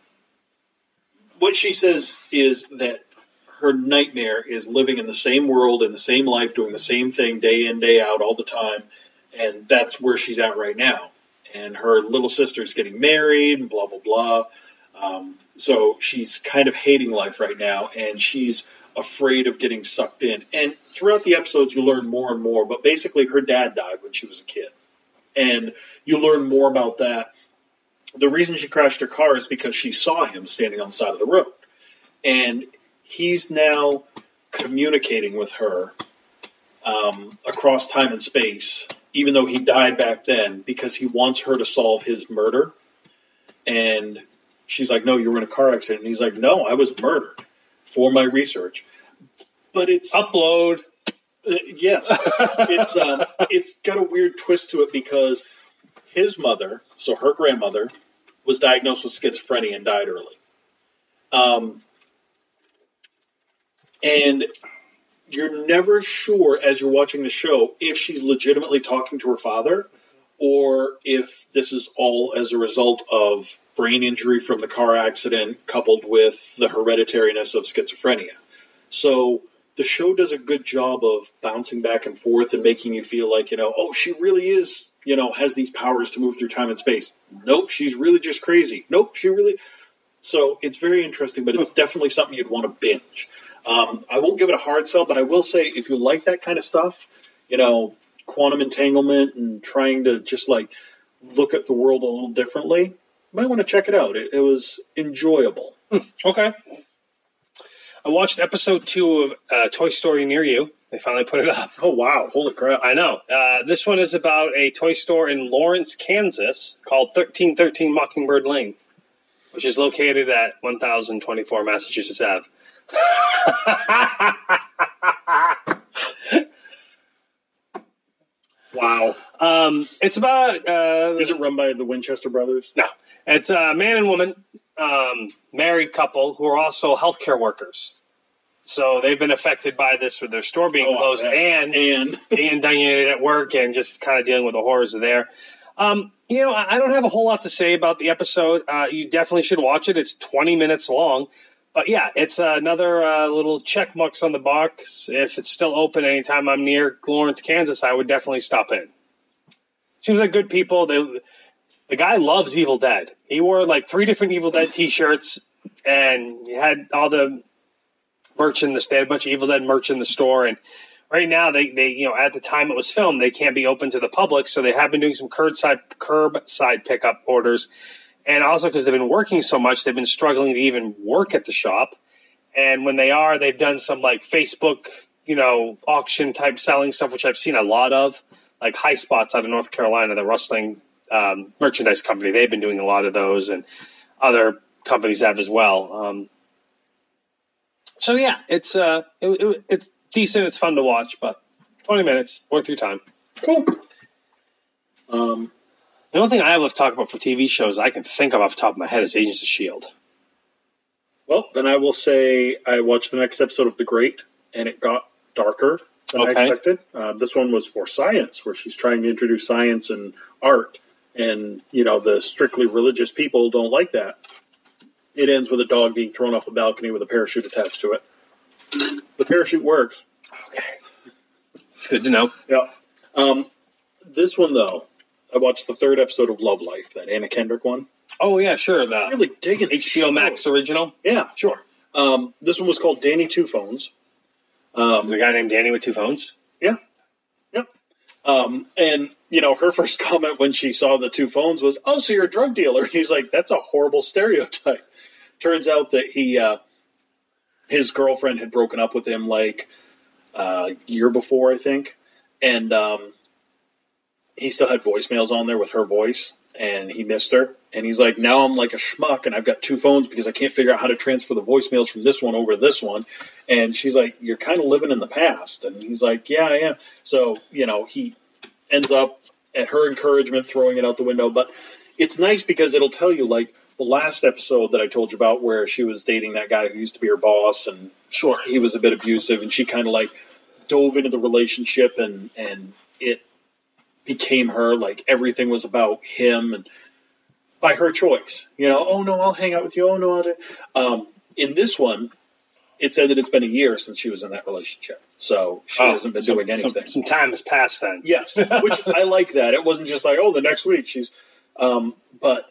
What she says is that her nightmare is living in the same world, in the same life, doing the same thing day in, day out, all the time. And that's where she's at right now. And her little sister's getting married and blah, blah, blah. Um, so she's kind of hating life right now. And she's afraid of getting sucked in. And throughout the episodes, you learn more and more. But basically, her dad died when she was a kid. And you learn more about that. The reason she crashed her car is because she saw him standing on the side of the road. And he's now communicating with her um, across time and space, even though he died back then, because he wants her to solve his murder. And she's like, no, you were in a car accident. And he's like, no, I was murdered for my research. But it's... Upload. Uh, yes. it's um, It's got a weird twist to it because his mother, so her grandmother, was diagnosed with schizophrenia and died early. Um, and you're never sure, as you're watching the show, if she's legitimately talking to her father or if this is all as a result of brain injury from the car accident coupled with the hereditariness of schizophrenia. So the show does a good job of bouncing back and forth and making you feel like, you know, oh, she really is, you know, has these powers to move through time and space. Nope, she's really just crazy. Nope, she really... So it's very interesting, but it's definitely something you'd want to binge. Um, I won't give it a hard sell, but I will say if you like that kind of stuff, you know, quantum entanglement and trying to just, like, look at the world a little differently, you might want to check it out. It, it was enjoyable. Hmm, okay. I watched episode two of uh, Toy Story Near You. They finally put it up. Oh, wow. Holy crap. I know. Uh, this one is about a toy store in Lawrence, Kansas called thirteen thirteen Mockingbird Lane, which is located at one thousand twenty-four Massachusetts Avenue. Wow. Um, it's about... Uh, is it run by the Winchester brothers? No. It's a man and woman, um, married couple, who are also healthcare workers. So they've been affected by this with their store being oh, closed and and being done at work and just kind of dealing with the horrors of there. Um, you know, I don't have a whole lot to say about the episode. Uh, you definitely should watch it. It's twenty minutes long. But yeah, it's another uh, little check marks on the box. If it's still open anytime I'm near Lawrence, Kansas, I would definitely stop in. Seems like good people. They The guy loves Evil Dead. He wore like three different Evil Dead T-shirts, and he had all the merch in the. They had a bunch of Evil Dead merch in the store, and right now they, they you know at the time it was filmed, they can't be open to the public, so they have been doing some curbside curbside pickup orders, and also because they've been working so much, they've been struggling to even work at the shop. And when they are, they've done some like Facebook, you know, auction type selling stuff, which I've seen a lot of, like High Spots out of North Carolina, the wrestling um, merchandise company. They've been doing a lot of those, and other companies have as well. Um, so yeah, it's uh, it, it, it's decent. It's fun to watch, but twenty minutes worth your time. Cool. Um, the only thing I have left to talk about for T V shows I can think of off the top of my head is Agents of S H I E L D. Well, then I will say I watched the next episode of The Great, and it got darker than Okay. I expected. Uh, this one was for science, where she's trying to introduce science and art, and, you know, the strictly religious people don't like that. It ends with a dog being thrown off a balcony with a parachute attached to it. The parachute works. Okay. It's good to know. Yeah. Um, this one, though, I watched the third episode of Love Life, that Anna Kendrick one. Oh, yeah, sure. The I'm really digging H B O Max original. Yeah. Sure. Um, this one was called Danny Two Phones. Um, There's a guy named Danny with two phones. Yeah. Yep. Um, and, you know, her first comment when she saw the two phones was, oh, so you're a drug dealer. He's like, that's a horrible stereotype. Turns out that he, uh, his girlfriend had broken up with him like uh, a year before, I think. And um, he still had voicemails on there with her voice, and he missed her. And he's like, now I'm like a schmuck, and I've got two phones because I can't figure out how to transfer the voicemails from this one over to this one. And she's like, you're kind of living in the past. And he's like, yeah, I am. So, you know, he ends up, at her encouragement, throwing it out the window. But it's nice because it'll tell you, like, the last episode that I told you about where she was dating that guy who used to be her boss, and sure, he was a bit abusive, and she kind of, like, dove into the relationship, and, and it became her, like, everything was about him, and by her choice. You know, oh, no, I'll hang out with you. Oh, no, I'll do. Um, in this one, it said that it's been a year since she was in that relationship. So she Oh, hasn't been some- doing anything. Some, some time has passed then. Yes, which I like that. It wasn't just like, oh, the next week she's... Um, but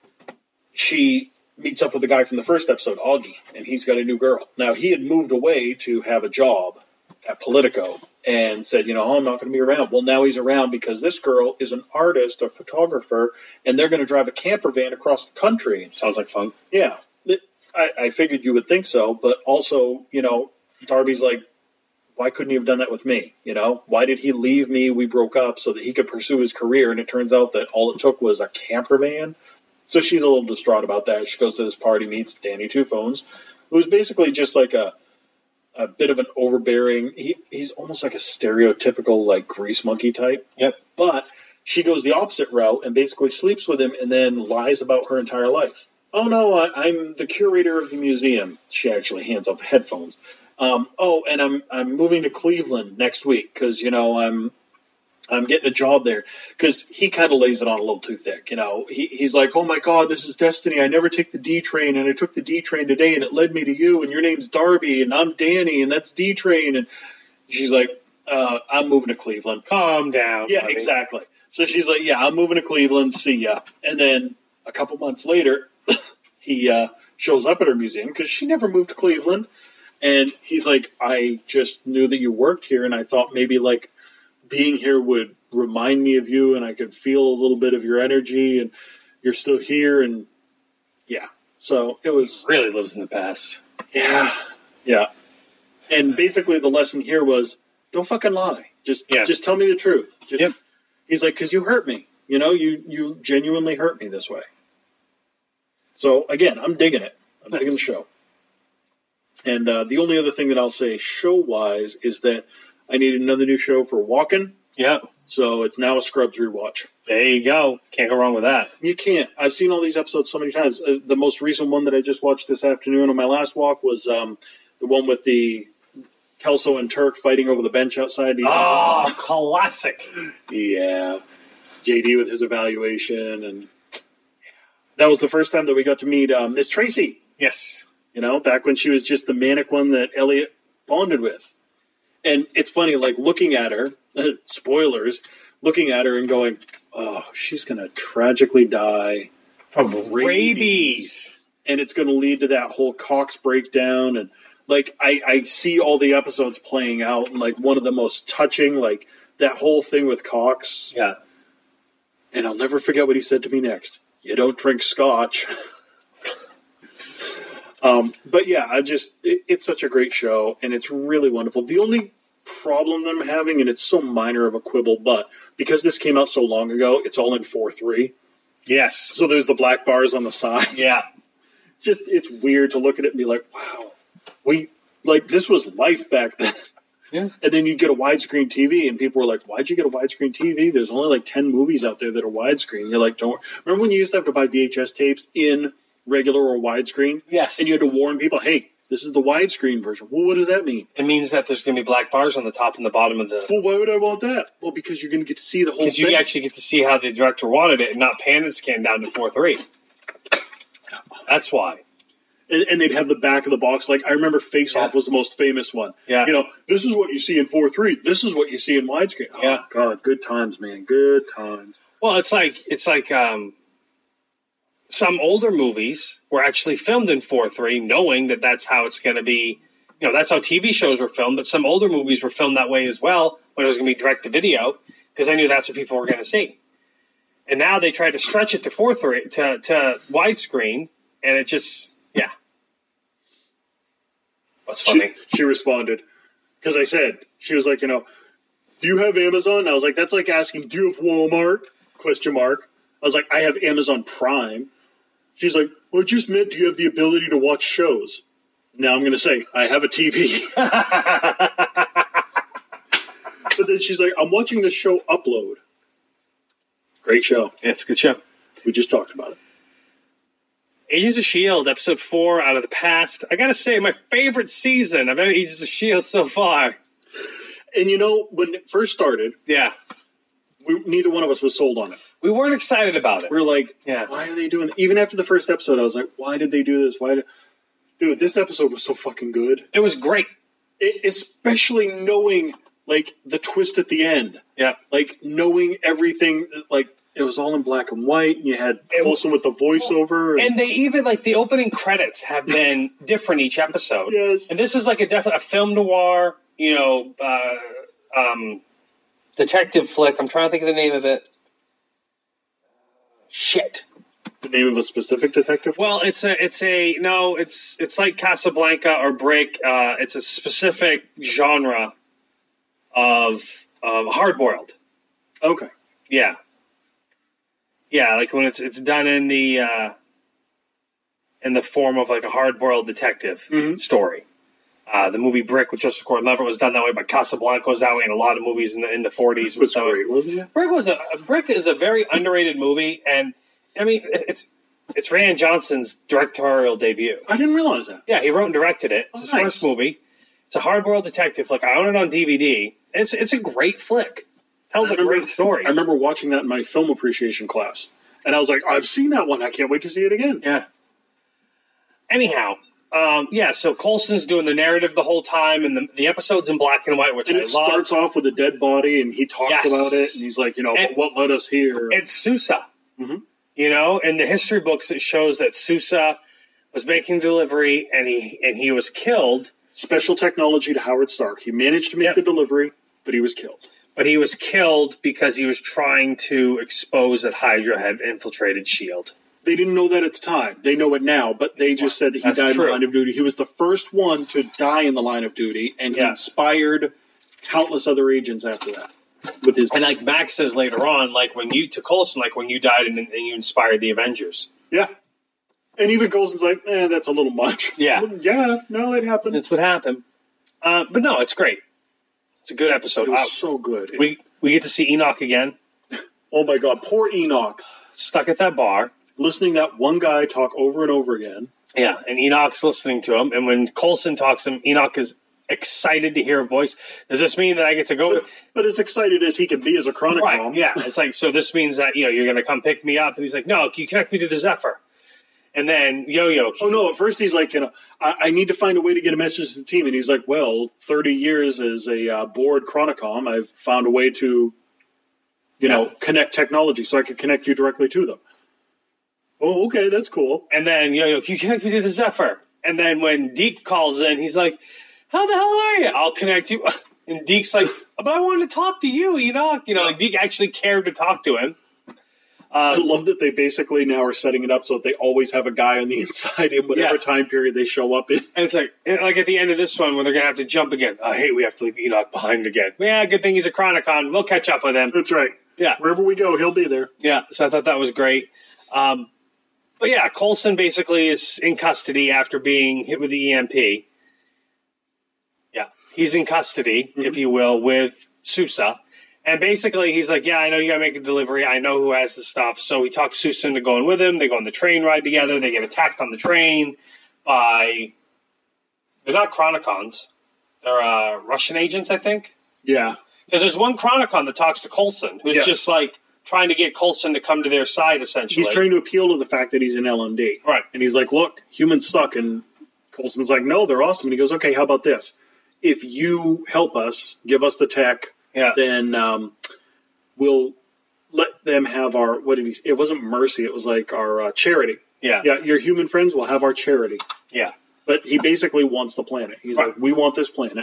she meets up with the guy from the first episode, Augie, and he's got a new girl. Now, he had moved away to have a job at Politico and said, you know, oh, I'm not going to be around. Well, now he's around because this girl is an artist, a photographer, and they're going to drive a camper van across the country. Sounds like fun. Yeah, it, I, I figured you would think so, but also, you know, Darby's like, why couldn't he have done that with me? You know, why did he leave me? We broke up so that he could pursue his career, and it turns out that all it took was a camper van. So she's a little distraught about that. She goes to this party, meets Danny Two Phones, who's basically just like a a bit of an overbearing. He, he's almost like a stereotypical like grease monkey type. Yep. But she goes the opposite route and basically sleeps with him and then lies about her entire life. Oh no, I, I'm the curator of the museum. She actually hands out the headphones. Um, oh, and I'm I'm moving to Cleveland next week because you know I'm. I'm getting a job there, because he kind of lays it on a little too thick. You know, he, he's like, oh my God, this is destiny. I never take the D train, and I took the D train today, and it led me to you, and your name's Darby, and I'm Danny, and that's D train. And she's like, uh, I'm moving to Cleveland. Calm down. Yeah, buddy. exactly. So she's like, yeah, I'm moving to Cleveland. See ya. And then a couple months later, he uh, shows up at her museum because she never moved to Cleveland. And he's like, I just knew that you worked here, and I thought maybe like being here would remind me of you, and I could feel a little bit of your energy, and you're still here. And yeah, so it was Really lives in the past. yeah, yeah. And basically the lesson here was don't fucking lie. Just, Yeah. just tell me the truth. Just, Yep. He's like, cause you hurt me, you know, you, you genuinely hurt me this way. So again, I'm digging it. I'm Nice. digging the show. And, uh, the only other thing that I'll say show wise is that I need another new show for walking. Yeah. So it's now a Scrubs rewatch. There you go. Can't go wrong with that. You can't. I've seen all these episodes so many times. Uh, the most recent one that I just watched this afternoon on my last walk was um, the one with the Kelso and Turk fighting over the bench outside. Oh, classic. Yeah. J D with his evaluation. And that was the first time that we got to meet uh, Miss Tracy, Yes. you know, back when she was just the manic one that Elliot bonded with. And it's funny, like, looking at her, spoilers, looking at her and going, oh, she's going to tragically die From rabies. rabies. And it's going to lead to that whole Cox breakdown. And, like, I, I see all the episodes playing out, and, like, one of the most touching, like, that whole thing with Cox. Yeah. And I'll never forget what he said to me next. You don't drink scotch. um, but, yeah, I just, it, it's such a great show, and it's really wonderful. The only problem that I'm having, and it's so minor of a quibble, but because this came out so long ago, it's all in four three. Yes. So there's the black bars on the side. Yeah. Just, it's weird to look at it and be like, wow, we, like, this was life back then. Yeah. And then you get a widescreen T V, and people were like, why'd you get a widescreen T V? There's only like ten movies out there that are widescreen. You're like, don't, remember when you used to have to buy V H S tapes in regular or widescreen? Yes. And you had to warn people, hey, this is the widescreen version. Well, what does that mean? It means that there's going to be black bars on the top and the bottom of the... Well, why would I want that? Well, because you're going to get to see the whole thing. Because you actually get to see how the director wanted it and not pan and scan down to four three. That's why. And, and they'd have the back of the box. Like, I remember Face Off Yeah. was the most famous one. Yeah. You know, this is what you see in four three. This is what you see in widescreen. Oh, Yeah. God, good times, man. Good times. Well, it's like it's like um, some older movies were actually filmed in four three, knowing that that's how it's going to be. You know, that's how T V shows were filmed. But some older movies were filmed that way as well, when it was going to be direct to video, because they knew that's what people were going to see. And now they try to stretch it to four three to to widescreen, and it just yeah. What's funny? She, she responded, because I said, she was like, you know, do you have Amazon? And I was like, that's like asking, do you have Walmart? Question mark. I was like, I have Amazon Prime. She's like, well, it just meant, do you have the ability to watch shows? Now I'm going to say, I have a T V. But then she's like, I'm watching this show Upload. Great show. Yeah, it's a good show. We just talked about it. Agents of S H I E L D, episode four, Out of the Past. I gotta say, my favorite season of Agents of S H I E L D so far. And you know, when it first started, Yeah. we, neither one of us was sold on it. We weren't excited about it. We we're like, Yeah. why are they doing that? Even after the first episode, I was like, why did they do this? Why did... Dude, this episode was so fucking good. It was great. It, especially knowing, like, the twist at the end. Yeah. Like, knowing everything, like, it was all in black and white, and you had Coulson with the voiceover. And they even, like, the opening credits have been different each episode. Yes. And this is like a definite a film noir, you know, uh, um, detective flick. I'm trying to think of the name of it. Shit. The name of a specific detective? Well, it's a, it's a, no, it's, it's like Casablanca or Brick. Uh, it's a specific genre of, of hard-boiled. Okay. Yeah. Yeah, like when it's, it's done in the, uh, in the form of like a hard-boiled detective Mhm. story. Uh, the movie Brick with Joseph Gordon-Levitt was done that way, but Casablanca was that way, and a lot of movies in the in the forties It was that way. great, wasn't it? Brick was a Brick is a very underrated movie, and I mean it's it's Rian Johnson's directorial debut. I didn't realize that. Yeah, he wrote and directed it. It's Oh, his nice. first movie. It's a hard-boiled detective flick. I own it on D V D. It's it's a great flick. Tells I a remember- great story. I remember watching that in my film appreciation class. And I was like, I've seen that one. I can't wait to see it again. Yeah. Anyhow, um, yeah. So Coulson's doing the narrative the whole time, and the, the episode's in black and white, which And I it love. starts off with a dead body, and he talks Yes. about it, and he's like, you know, And- but what led us here? It's Sousa. Mhm. You know, in the history books, it shows that Sousa was making delivery, and he and he was killed. Special technology to Howard Stark. He managed to make Yep. the delivery, but he was killed. But he was killed because he was trying to expose that Hydra had infiltrated S H I E L D. They didn't know that at the time. They know it now, but they just said that he That's died in true. the line of duty. He was the first one to die in the line of duty, and he Yeah. inspired countless other agents after that. With his And like Max says later on, like when you to Coulson, like when you died and, and you inspired the Avengers. yeah, and even Coulson's like, eh, that's a little much. Yeah. Well, yeah, no, it happened. That's what happened. Uh, but no, it's great. It's a good episode. It was Uh, so good. we we get to see Enoch again, Oh my God, poor Enoch, stuck at that bar. listening to that one guy talk over and over again. Yeah, and Enoch's listening to him. And when Coulson talks to him, Enoch is excited to hear a voice. Does this mean that I get to go? But, but as excited as he can be as a Chronicom, Right, yeah. It's like, so this means that, you know, you're going to come pick me up. And he's like, no, can you connect me to the Zephyr? And then Yo-Yo. Oh no! At first he's like, you know, I, I need to find a way to get a message to the team, and he's like, well, thirty years as a uh, board Chronicom, I've found a way to you Yeah. know, connect technology so I can connect you directly to them. Oh, okay, that's cool. And then Yo-Yo, can you connect me to the Zephyr? And then when Deke calls in, he's like, how the hell are you? I'll connect you. And Deke's like, but I wanted to talk to you, you know? You know, like Deke actually cared to talk to him. I Um, love that they basically now are setting it up so that they always have a guy on the inside in whatever Yes. time period they show up in. and it's like, and like at the end of this one, when they're going to have to jump again. Oh, hey, we have to leave Enoch behind again. Yeah, good thing he's a Chronicon. We'll catch up with him. That's right. Yeah. Wherever we go, he'll be there. Yeah, so I thought that was great. Um, but yeah, Coulson basically is in custody after being hit with the E M P. Yeah, he's in custody, Mm-hmm. if you will, with Sousa. And basically he's like, yeah, I know you got to make a delivery. I know who has the stuff. So he talks Sousa into going with him. They go on the train ride together. They get attacked on the train by... They're not Chronicons. They're uh, Russian agents, I think. Yeah. Because there's one Chronicon that talks to Coulson, who's Yes. just like trying to get Coulson to come to their side, essentially. He's trying to appeal to the fact that he's an L M D. Right. And he's like, look, humans suck. And Coulson's like, no, they're awesome. And he goes, okay, how about this? If you help us, give us the tech, Yeah. then um, we'll let them have our, what did he say? It wasn't mercy. It was like our uh, charity. Yeah. Yeah, your human friends will have our charity. Yeah. But he basically wants the planet. He's Right. like, we want this planet.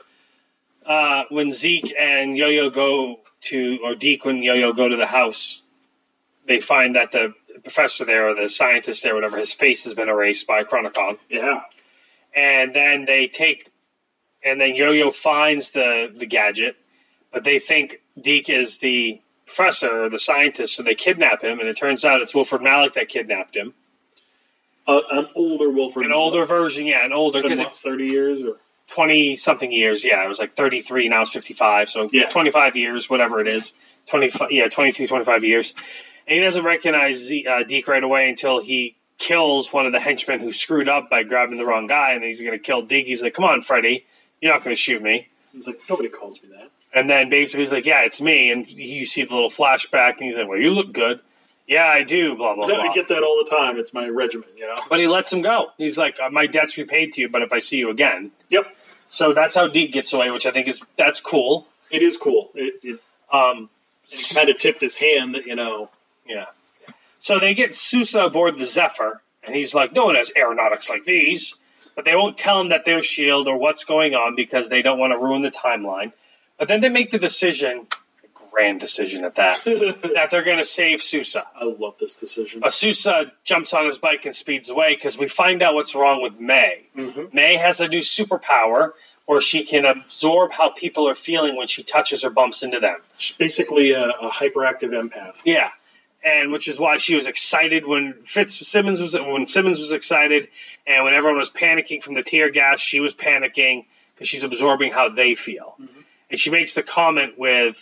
Uh, when Zeke and Yo-Yo go to, or Deke when Yo-Yo go to the house, they find that the professor there, or the scientist there, whatever, his face has been erased by Chronicon. Yeah. And then they take, and then Yo-Yo finds the, the gadget, but they think Deke is the professor or the scientist, so they kidnap him, and it turns out it's Wilfred Malik that kidnapped him. Uh, an older Wilfred. An older version, yeah, an older, Been, because what, it's thirty years or twenty-something years, yeah, it was like thirty-three, now it's fifty-five, so Yeah. twenty-five years, whatever it is, twenty-five, yeah, twenty-two, twenty-five years. And he doesn't recognize Z, uh, Deke right away until he kills one of the henchmen who screwed up by grabbing the wrong guy, and he's going to kill Deke. He's like, come on, Freddy, you're not going to shoot me. He's like, nobody calls me that. And then basically he's like, yeah, it's me. And you see the little flashback, and he's like, well, you look good. Yeah, I do, blah, blah, blah. I get that all the time. It's my regimen, you know? But he lets him go. He's like, my debt's repaid to you, but if I see you again. Yep. So that's how Deke gets away, which I think is, that's cool. It is cool. It, it, Um, it kind of tipped his hand that, you know. yeah. So they get Sousa aboard the Zephyr, and he's like, no one has aeronautics like these. But they won't tell him that they're S H I E L D or what's going on because they don't want to ruin the timeline. But then they make the decision, a grand decision at that, that they're going to save Sousa. I love this decision. Uh, Sousa jumps on his bike and speeds away because we find out what's wrong with May. Mhm. May has a new superpower where she can absorb how people are feeling when she touches or bumps into them. She's basically a, a hyperactive empath. Yeah, and which is why she was excited when Fitzsimmons was when Simmons was excited, and when everyone was panicking from the tear gas, she was panicking because she's absorbing how they feel. Mm-hmm. And she makes the comment with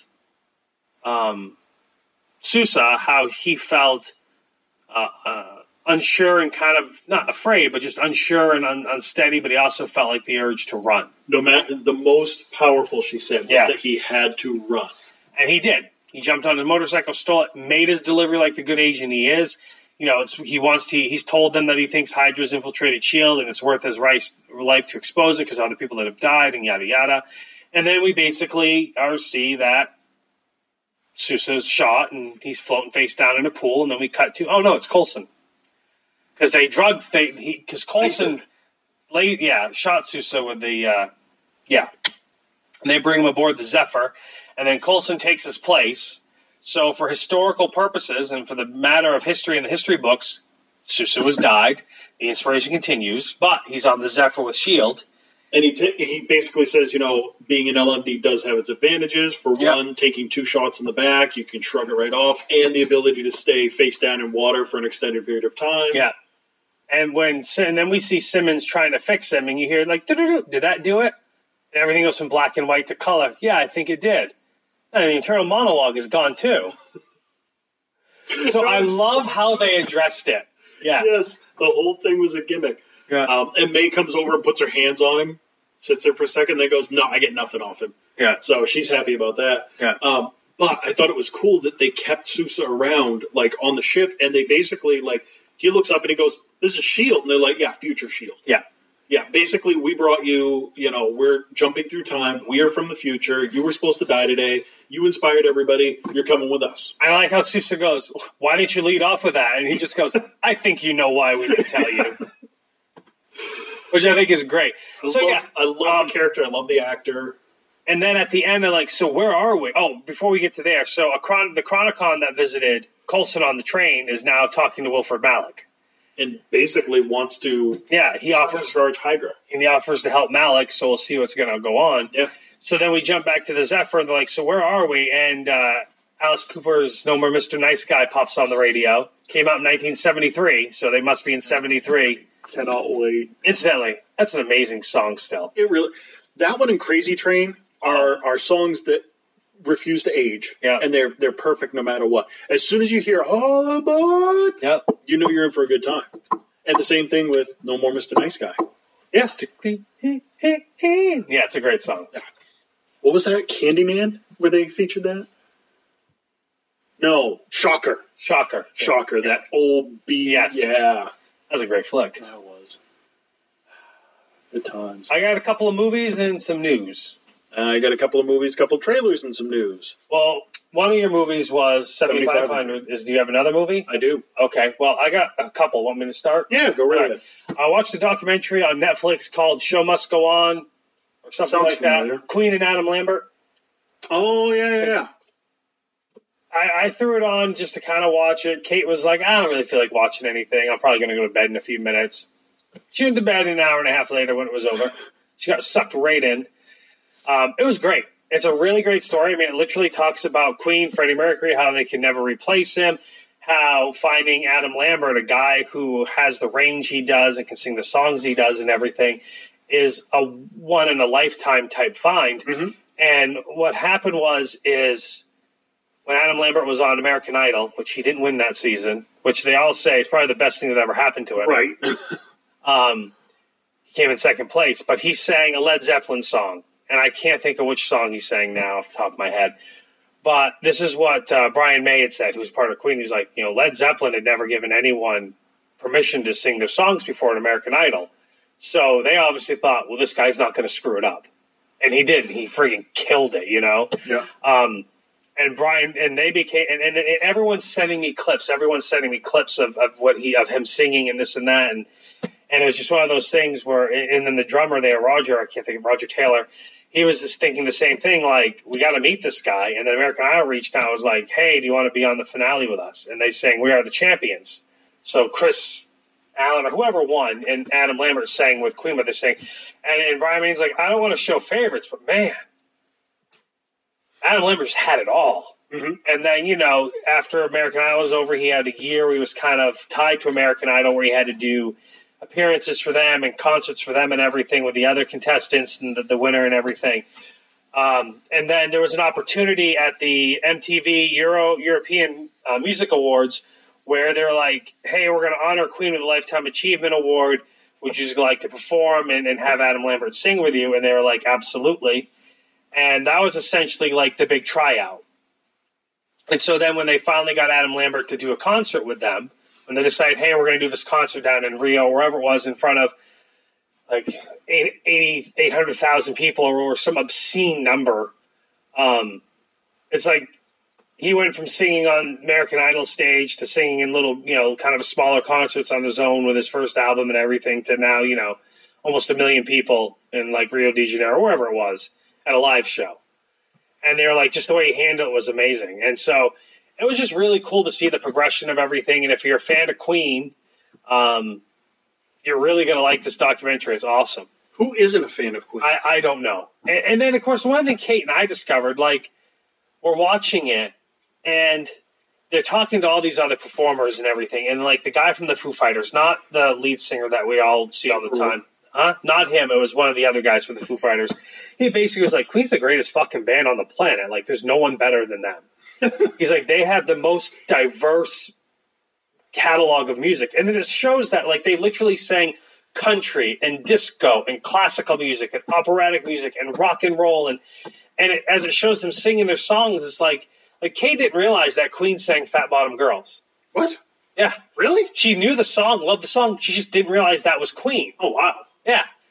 um, Sousa how he felt uh, uh, unsure and kind of not afraid, but just unsure and un- unsteady. But he also felt like the urge to run, No matter the most powerful, she said, was Yeah. that he had to run. and he did. He jumped on his motorcycle, stole it, made his delivery like the good agent he is. You know, it's, he wants to. He's told them that he thinks Hydra's infiltrated S H I E L D, and it's worth his rice, life to expose it because other people that have died and yada yada. And then we basically are see that Sousa's shot and he's floating face down in a pool, and then we cut to oh no, it's Coulson because they drugged they because Coulson, lay, yeah, shot Sousa with the uh, yeah, and they bring him aboard the Zephyr, and then Coulson takes his place. So for historical purposes and for the matter of history in the history books, Sousa was died. The inspiration continues, but he's on the Zephyr with S H I E L D. And he t- he basically says, you know, being an L M D does have its advantages. For Yep. one, taking two shots in the back, you can shrug it right off, and the ability to stay face down in water for an extended period of time. Yeah. And when and then we see Simmons trying to fix him, and you hear like, "Doo-doo-doo, did that do it?" And everything goes from black and white to color. Yeah, I think it did. And the internal monologue is gone too. So I love how they addressed it. Yeah. Yes, the whole thing was a gimmick. Yeah. Um, and May comes over and puts her hands on him, sits there for a second, then goes, no, I get nothing off him. Yeah. So she's happy about that. Yeah. Um, but I thought it was cool that they kept Sousa around, like, on the ship, and they basically, like, he looks up and he goes, this is S H I E L D. And they're like, yeah, future S H I E L D. Yeah. Yeah, basically, we brought you, you know, we're jumping through time. We are from the future. You were supposed to die today. You inspired everybody. You're coming with us. I like how Sousa goes, why didn't you lead off with that? And he just goes, I think you know why we can tell you. Which I think is great. I so, love, yeah, I love um, the character. I love the actor. And then at the end, they're like, so where are we? Oh, before we get to there, so a chron- the Chronicon that visited Coulson on the train is now talking to Wilfred Malik. And basically wants to Yeah, he offers charge Hydra. and he offers to help Malik, so we'll see what's going to go on. Yeah. So then we jump back to the Zephyr, and they're like, so where are we? And uh, Alice Cooper's No More Mister Nice Guy pops on the radio. Came out in nineteen seventy-three, so they must be in seventy-three. Cannot wait. Incidentally, that's an amazing song still. It really, that one and Crazy Train are, are songs that refuse to age. Yeah. And they're they're perfect no matter what. As soon as you hear All Aboard, Yep. you know you're in for a good time. And the same thing with No More Mister Nice Guy. Yes. Yeah, it's a great song. What was that? Candyman? Where they featured that? No. Shocker. Shocker. Shocker. Yeah. That old B. Yes. Yeah. That was a great flick. That was. Good times. I got a couple of movies and some news. I got a couple of movies, a couple of trailers, and some news. Well, one of your movies was seventy-five hundred. Is do you have another movie? I do. Okay. Well, I got a couple. Want me to start? Yeah, go right All ahead. I watched a documentary on Netflix called Show Must Go On, or something Sounds like familiar. that. Queen and Adam Lambert. Oh, yeah, yeah, yeah. I, I threw it on just to kind of watch it. Kate was like, I don't really feel like watching anything. I'm probably going to go to bed in a few minutes. She went to bed an hour and a half later when it was over. She got sucked right in. Um, it was great. It's a really great story. I mean, it literally talks about Queen, Freddie Mercury, how they can never replace him, how finding Adam Lambert, a guy who has the range he does and can sing the songs he does and everything, is a one-in-a-lifetime type find. Mm-hmm. And what happened was is when Adam Lambert was on American Idol, which he didn't win that season, which they all say is probably the best thing that ever happened to him. Right. Um, he came in second place, but he sang a Led Zeppelin song. And I can't think of which song he sang now off the top of my head. But this is what uh, Brian May had said, who's part of Queen. He's like, you know, Led Zeppelin had never given anyone permission to sing their songs before an American Idol. So they obviously thought, well, this guy's not going to screw it up. And he did. He freaking killed it, you know? Yeah. Um, and Brian, and they became, and, and, and everyone's sending me clips. Everyone's sending me clips of, of what he, of him singing and this and that. And, and it was just one of those things where, and then the drummer there, Roger, I can't think of Roger Taylor, he was just thinking the same thing, like, we got to meet this guy. And then American Idol reached out and was like, hey, do you want to be on the finale with us? And they sang, we are the champions. So Chris Allen or whoever won, and Adam Lambert sang with Queen, but they're saying, and, and Brian May's like, I don't want to show favorites, but man, Adam Lambert's had it all. Mm-hmm. And then, you know, after American Idol was over, he had a year where he was kind of tied to American Idol where he had to do appearances for them and concerts for them and everything with the other contestants and the, the winner and everything. Um, and then there was an opportunity at the M T V Euro European uh, Music Awards where they're like, hey, we're going to honor Queen with a Lifetime Achievement Award. Would you like to perform and, and have Adam Lambert sing with you? And they were like, absolutely. And that was essentially like the big tryout. And so then when they finally got Adam Lambert to do a concert with them, when they decided, hey, we're going to do this concert down in Rio, wherever it was, in front of like eighty, eight hundred thousand people or some obscene number, um, it's like he went from singing on American Idol stage to singing in little, you know, kind of smaller concerts on his own with his first album and everything to now, you know, almost a million people in like Rio de Janeiro, or wherever it was, at a live show. And they were like, just the way he handled it was amazing. And so it was just really cool to see the progression of everything. And if you're a fan of Queen, um, you're really going to like this documentary. It's awesome. Who isn't a fan of Queen? I, I don't know. And, and then, of course, one thing Kate and I discovered, like, we're watching it, and they're talking to all these other performers and everything. And, like, the guy from the Foo Fighters, not the lead singer that we all see all the time. Huh? Not him. It was one of the other guys from the Foo Fighters. He basically was like, Queen's the greatest fucking band on the planet. Like, there's no one better than them. He's like, they have the most diverse catalog of music. And it just shows that, like, they literally sang country and disco and classical music and operatic music and rock and roll. And, and it, as it shows them singing their songs, it's like, like Kay didn't realize that Queen sang Fat Bottom Girls. What? Yeah. Really? She knew the song, loved the song. She just didn't realize that was Queen. Oh, wow. Yeah.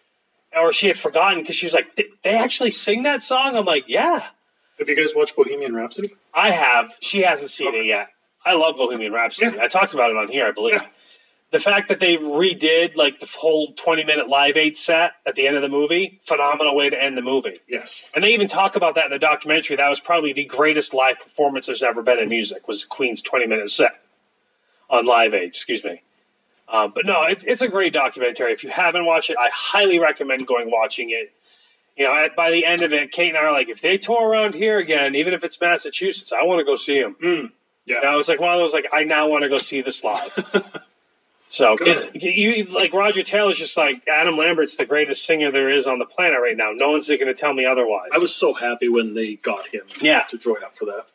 or she had forgotten because she was like, they actually sing that song? I'm like, yeah. Have you guys watched Bohemian Rhapsody? I have. She hasn't seen okay. it yet. I love Bohemian Rhapsody. Yeah. I talked about it on here, I believe. Yeah. The fact that they redid like the whole twenty-minute Live Aid set at the end of the movie, phenomenal way to end the movie. Yes. And they even talk about that in the documentary. That was probably the greatest live performance there's ever been in music, was Queen's twenty-minute set on Live Aid, excuse me. Um, but no, it's it's a great documentary. If you haven't watched it, I highly recommend going watching it. You know, at, by the end of it, Kate and I are like, if they tour around here again, even if it's Massachusetts, I want to go see them. Mm, yeah. And I was like, one of those, like, I now want to go see this live. So, because you like Roger Taylor's just like Adam Lambert's the greatest singer there is on the planet right now. No one's going to tell me otherwise. I was so happy when they got him yeah. to join up for that.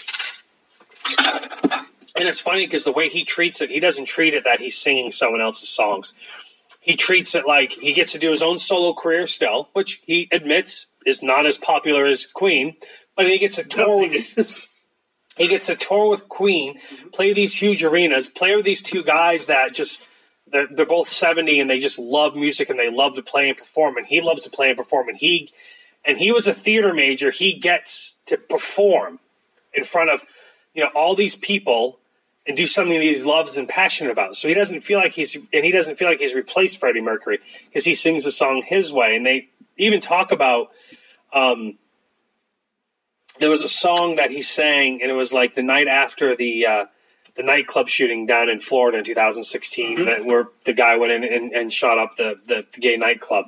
And it's funny because the way he treats it, he doesn't treat it that he's singing someone else's songs. He treats it like he gets to do his own solo career still, which he admits is not as popular as Queen, but he gets to tour with He gets to tour with Queen, play these huge arenas, play with these two guys that just, they're, they're both seventy and they just love music and they love to play and perform. And he loves to play and perform. And he, and he was a theater major. He gets to perform in front of, you know, all these people and do something that he loves and passionate about. So he doesn't feel like he's, and he doesn't feel like he's replaced Freddie Mercury because he sings the song his way. And they even talk about, um, there was a song that he sang, and it was like the night after the uh, the nightclub shooting down in Florida in two thousand sixteen, mm-hmm. that, where the guy went in and, and shot up the, the, the gay nightclub.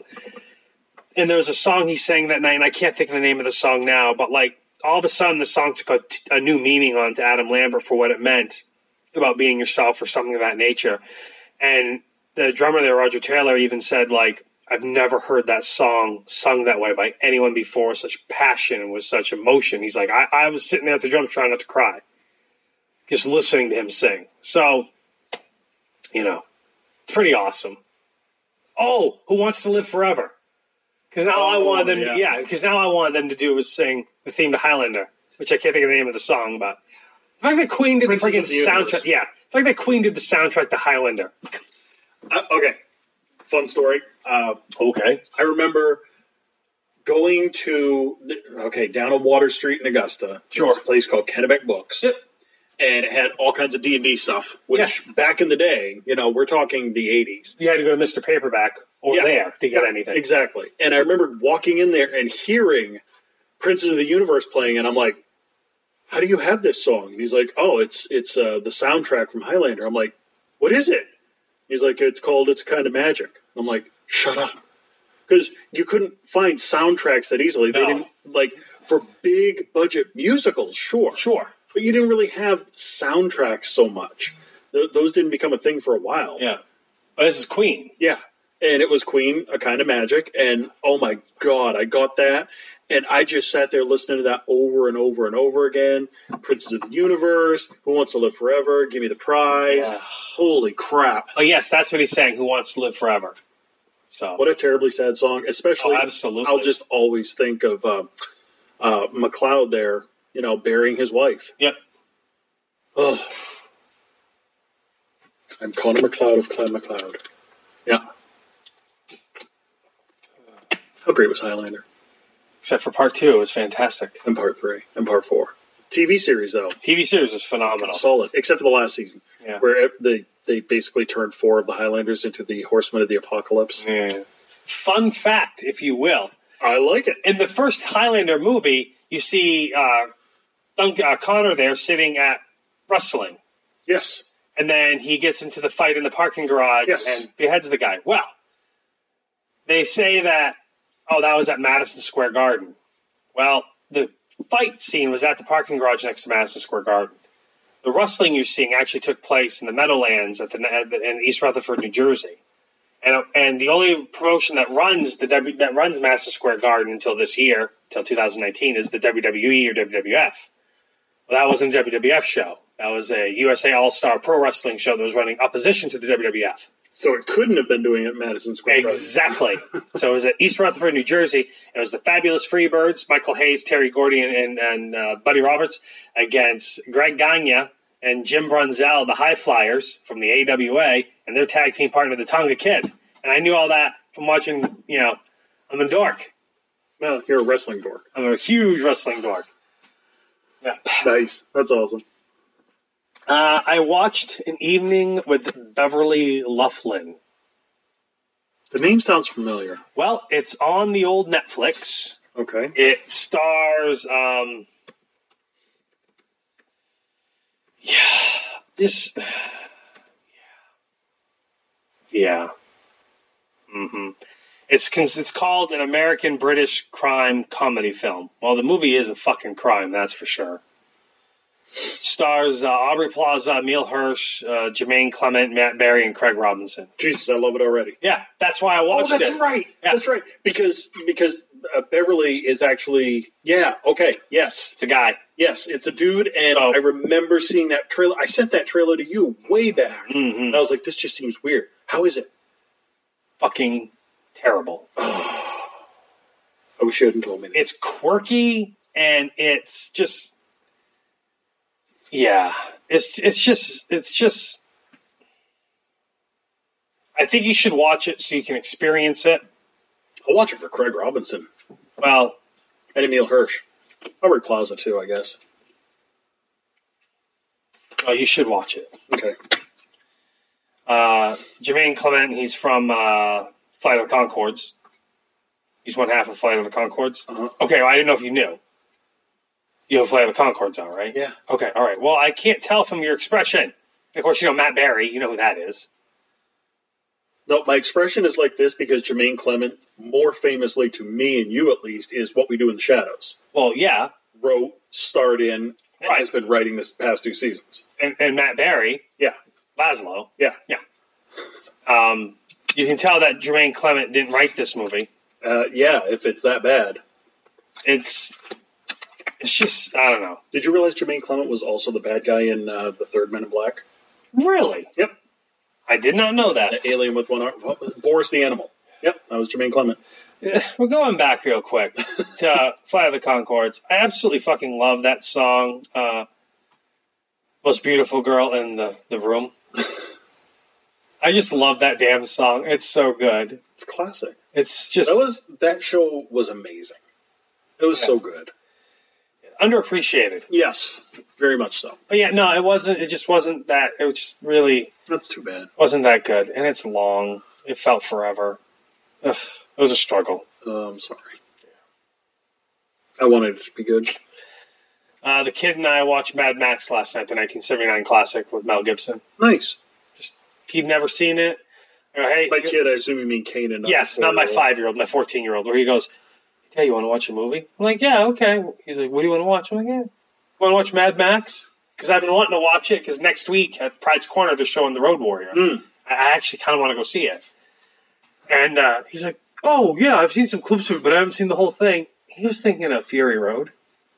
And there was a song he sang that night, and I can't think of the name of the song now, but like all of a sudden the song took a, a new meaning on to Adam Lambert for what it meant about being yourself or something of that nature. And the drummer there, Roger Taylor, even said like, I've never heard that song sung that way by anyone before, such passion and with such emotion. He's like, I, I was sitting there at the drums trying not to cry, just listening to him sing. So, you know, it's pretty awesome. Oh, Who Wants to Live Forever? Because now oh, I wanted them, yeah, yeah because now I wanted them to do was sing the theme to Highlander, which I can't think of the name of the song, but the fact that Queen did Princess the freaking soundtrack, yeah, the fact that Queen did the soundtrack to Highlander. Uh, okay. Fun story. Uh, okay. I remember going to, okay, down on Water Street in Augusta. Sure. There was a place called Kennebec Books. Yep. And it had all kinds of D and D stuff, which yeah. back in the day, you know, we're talking the eighties. You had to go to Mister Paperback or yeah. there to get yeah, anything. Exactly. And I remember walking in there and hearing Princes of the Universe playing, and I'm like, how do you have this song? And he's like, oh, it's it's uh, the soundtrack from Highlander. I'm like, what is it? He's like, it's called It's Kind of Magic. I'm like, shut up. Because you couldn't find soundtracks that easily. No. They didn't, like, for big budget musicals, sure. Sure. But you didn't really have soundtracks so much. Th- those didn't become a thing for a while. Yeah. But this is Queen. Yeah. And it was Queen, A Kind of Magic. And, oh, my God, I got that. And I just sat there listening to that over and over and over again. Princes of the Universe, Who Wants to Live Forever, Give Me the Prize. Yeah. Holy crap. Oh, yes, that's what he's saying, Who Wants to Live Forever. So what a terribly sad song. Especially, oh, absolutely. I'll just always think of uh, uh, MacLeod there, you know, burying his wife. Yep. Oh. I'm Connor MacLeod of Clan MacLeod. Yeah. How great was Highlander? Except for part two, it was fantastic. And part three. And part four. T V series, though. T V series was phenomenal. Solid. Except for the last season. Yeah. Where they, they basically turned four of the Highlanders into the Horsemen of the Apocalypse. Yeah. Fun fact, if you will. I like it. In the first Highlander movie, you see uh, Dunk, uh, Connor there sitting at wrestling. Yes. And then he gets into the fight in the parking garage yes. and beheads the guy. Well, they say that, oh, that was at Madison Square Garden. Well, the fight scene was at the parking garage next to Madison Square Garden. The wrestling you're seeing actually took place in the Meadowlands at the, at the, in East Rutherford, New Jersey. And and the only promotion that runs the w, that runs Madison Square Garden until this year, until two thousand nineteen, is the W W E or W W F. Well, that wasn't a W W F show. That was a U S A All-Star Pro Wrestling show that was running opposition to the W W F. So it couldn't have been doing it at Madison Square Garden. Exactly. So it was at East Rutherford, New Jersey. It was the Fabulous Freebirds, Michael Hayes, Terry Gordy, and, and, and uh, Buddy Roberts against Greg Gagne and Jim Brunzell, the High Flyers from the A W A, and their tag team partner, the Tonga Kid. And I knew all that from watching, you know, I'm a dork. Well, you're a wrestling dork. I'm a huge wrestling dork. Yeah. Nice. That's awesome. Uh, I watched An Evening with Beverly Loughlin. The name sounds familiar. Well, it's on the old Netflix. Okay. It stars, um, yeah, this, yeah, yeah, mm-hmm. It's it's called an American British crime comedy film. Well, the movie is a fucking crime, that's for sure. Stars uh, Aubrey Plaza, Emile Hirsch, uh, Jermaine Clement, Matt Berry, and Craig Robinson. Jesus, I love it already. Yeah, that's why I watched it. Oh, that's it. right. Yeah. That's right. Because because uh, Beverly is actually, yeah, okay, yes. It's a guy. Yes, it's a dude, and Oh. I remember seeing that trailer. I sent that trailer to you way back, Mm-hmm. and I was like, this just seems weird. How is it? Fucking terrible. I wish you hadn't told me that. It's quirky, and it's just... Yeah, it's it's just it's just. I think you should watch it so you can experience it. I'll watch it for Craig Robinson. Well, And Emile Hirsch. Aubrey Plaza, too, I guess. well you should watch it. Okay. Uh, Jermaine Clement, he's from uh, Flight of the Conchords. He's one half of Flight of the Conchords. Uh-huh. Okay, well, I didn't know if you knew. You know Flight of the Conchords out, right? Yeah. Okay, all right. Well, I can't tell from your expression. Of course, you know Matt Berry. You know who that is. No, my expression is like this because Jermaine Clement, more famously to me and you at least, is What We Do in the Shadows. Well, yeah. Wrote, starred in, and Right. has been writing this past two seasons. And, and Matt Berry, Yeah. Laszlo. Yeah. Yeah. Um, you can tell that Jermaine Clement didn't write this movie. Uh, yeah, if it's that bad. It's it's just, I don't know. Did you realize Jermaine Clement was also the bad guy in uh, the third Men in Black? Really? Yep. I did not know that. The alien with one arm. Boris the Animal. Yep, that was Jermaine Clement. We're going back real quick to uh, Flight of the Conchords. I absolutely fucking love that song, uh, Most Beautiful Girl in the, the Room. I just love that damn song. It's so good. It's classic. It's just That was that show was amazing. It was Yeah. so good. underappreciated. Yes, very much so. But yeah, no, it wasn't. It just wasn't that. It was just really That's too bad. wasn't that good. And it's long. It felt forever. Ugh, it was a struggle. Uh, I'm sorry. I wanted it to be good. Uh, the kid and I watched Mad Max last night, the nineteen seventy-nine classic with Mel Gibson. Nice. He'd never seen it. I go, hey, By you- kid, I assume you mean Kanan. Not yes, the not my four-year-old. five-year-old, my fourteen-year-old, where he goes, hey, you want to watch a movie? I'm like, yeah, okay. He's like, what do you want to watch? I'm like, yeah. Want to watch Mad Max? Because I've been wanting to watch it, because next week at Pride's Corner, they're showing The Road Warrior. Mm. I I actually kind of want to go see it. And uh, he's like, oh, yeah, I've seen some clips of it, but I haven't seen the whole thing. He was thinking of Fury Road.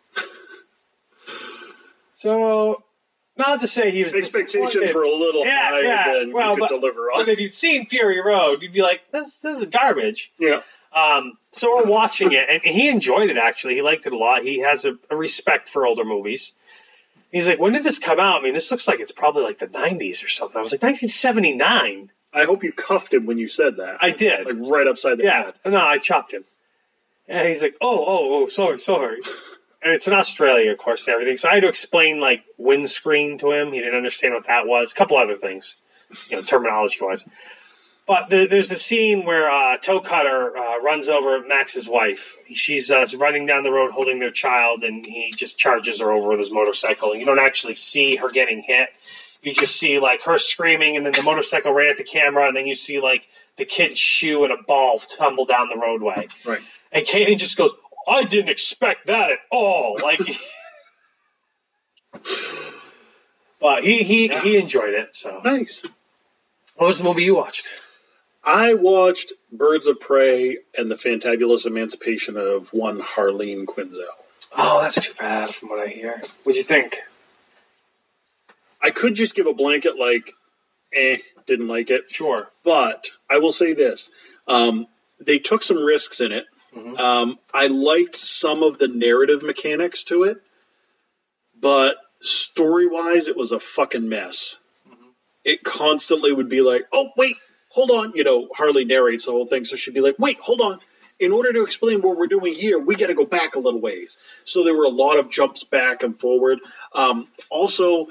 So, not to say he was Expectations disappointed. were a little Yeah, higher yeah. than Well, you could but- deliver But on. if you'd seen Fury Road, you'd be like, this, this is garbage. Yeah. Um, so we're watching it, and he enjoyed it, actually. He liked it a lot. He has a, a respect for older movies. He's like, when did this come out? I mean, this looks like it's probably like the nineties or something. I was like, nineteen seventy-nine? I hope you cuffed him when you said that. I did. Like right upside the Yeah. head. No, I chopped him. And he's like, oh, oh, oh, sorry, sorry. And it's in Australia, of course, and everything. So I had to explain, like, windscreen to him. He didn't understand what that was. A couple other things, you know, terminology-wise. But there, there's the scene where uh, Toe Cutter uh, runs over Max's wife. She's uh, running down the road holding their child, and he just charges her over with his motorcycle. And you don't actually see her getting hit. You just see, like, her screaming, and then the motorcycle right at the camera, and then you see, like, the kid's shoe and a ball tumble down the roadway. Right. And Katie just goes, I didn't expect that at all. Like, but he he, Yeah. he enjoyed it. So, Nice. what was the movie you watched? I watched Birds of Prey and the Fantabulous Emancipation of one Harleen Quinzel. Oh, that's too bad from what I hear. What'd you think? I could just give a blanket like, eh, didn't like it. Sure. But I will say this. Um, they took some risks in it. Mhm. Um, I liked some of the narrative mechanics to it. But story-wise, it was a fucking mess. Mhm. It constantly would be like, oh, wait, hold on. You know, Harley narrates the whole thing, so she'd be like, wait, hold on. in order to explain what we're doing here, we got to go back a little ways. So there were a lot of jumps back and forward. Um, also,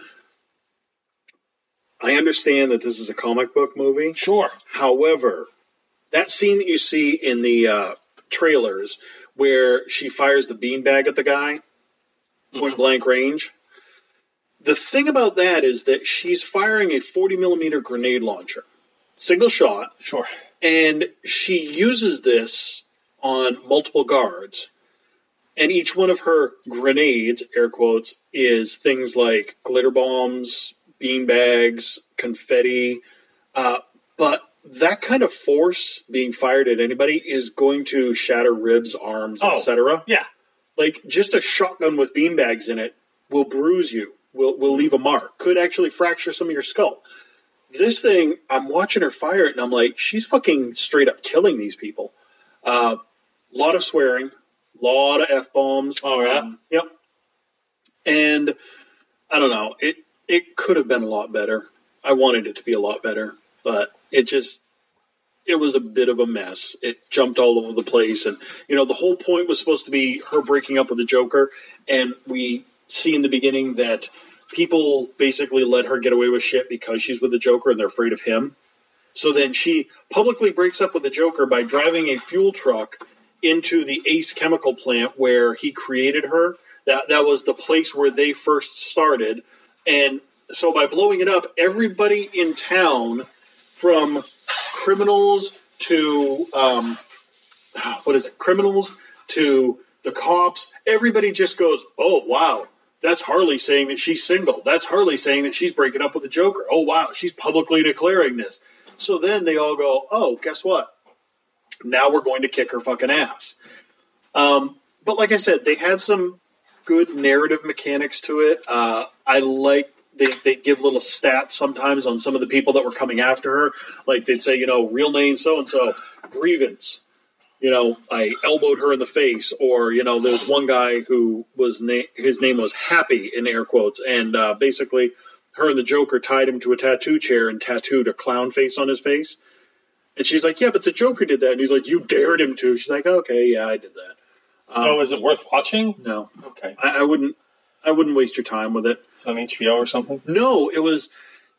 I understand that this is a comic book movie. Sure. However, that scene that you see in the uh, trailers where she fires the beanbag at the guy, point mm-hmm. blank range, the thing about that is that she's firing a forty millimeter grenade launcher. Single shot. Sure. And she uses this on multiple guards. And each one of her grenades, air quotes, is things like glitter bombs, beanbags, confetti. Uh, but that kind of force being fired at anybody is going to shatter ribs, arms, oh, et cetera. Yeah. Like, just a shotgun with beanbags in it will bruise you, will will leave a mark, could actually fracture some of your skull. This thing, I'm watching her fire it, and I'm like, she's fucking straight up killing these people. A uh, lot of swearing, a lot of F-bombs. Oh, yeah? Um, yep. And, I don't know, it, it could have been a lot better. I wanted it to be a lot better, but it just, it was a bit of a mess. It jumped all over the place, and, you know, the whole point was supposed to be her breaking up with the Joker, and we see in the beginning that people basically let her get away with shit because she's with the Joker and they're afraid of him. So then she publicly breaks up with the Joker by driving a fuel truck into the Ace Chemical plant where he created her. That that was the place where they first started. And so by blowing it up, everybody in town, from criminals to, um, what is it, criminals to the cops, everybody just goes, oh, wow. That's Harley saying that she's single. That's Harley saying that she's breaking up with the Joker. Oh, wow, she's publicly declaring this. So then they all go, oh, guess what? Now we're going to kick her fucking ass. Um, but like I said, they had some good narrative mechanics to it. Uh, I like they, they give little stats sometimes on some of the people that were coming after her. Like they'd say, you know, real name so-and-so, grievance. You know, I elbowed her in the face, or, you know, there's one guy who was, na- his name was Happy, in air quotes, and uh, basically her and the Joker tied him to a tattoo chair and tattooed a clown face on his face. And she's like, yeah, but the Joker did that. And he's like, you dared him to. She's like, okay, yeah, I did that. Um, so is it worth watching? No. Okay. I, I wouldn't, I wouldn't waste your time with it. On H B O or something? No, it was,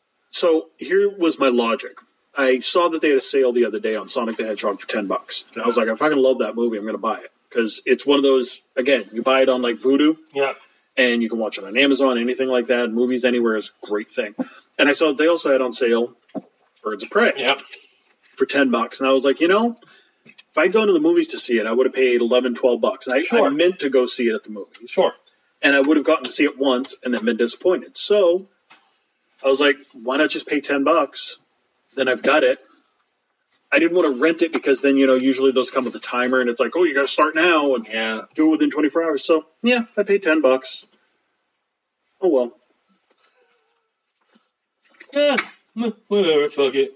so here was my logic. I saw that they had a sale the other day on Sonic the Hedgehog for ten bucks. And I was like, I fucking love that movie. I'm going to buy it. Because it's one of those, again, you buy it on like Vudu. Yeah. And you can watch it on Amazon, anything like that. Movies Anywhere is a great thing. And I saw they also had on sale Birds of Prey. Yeah. For ten bucks. And I was like, you know, if I'd gone to the movies to see it, I would have paid eleven, twelve bucks. And I, sure. I meant to go see it at the movies. Sure. And I would have gotten to see it once and then been disappointed. So I was like, why not just pay ten bucks? Then I've got it. I didn't want to rent it because then, you know, usually those come with a timer and it's like, oh, you got to start now and yeah. do it within twenty-four hours. So, yeah, I paid ten bucks. Oh, well. Yeah, whatever, fuck it.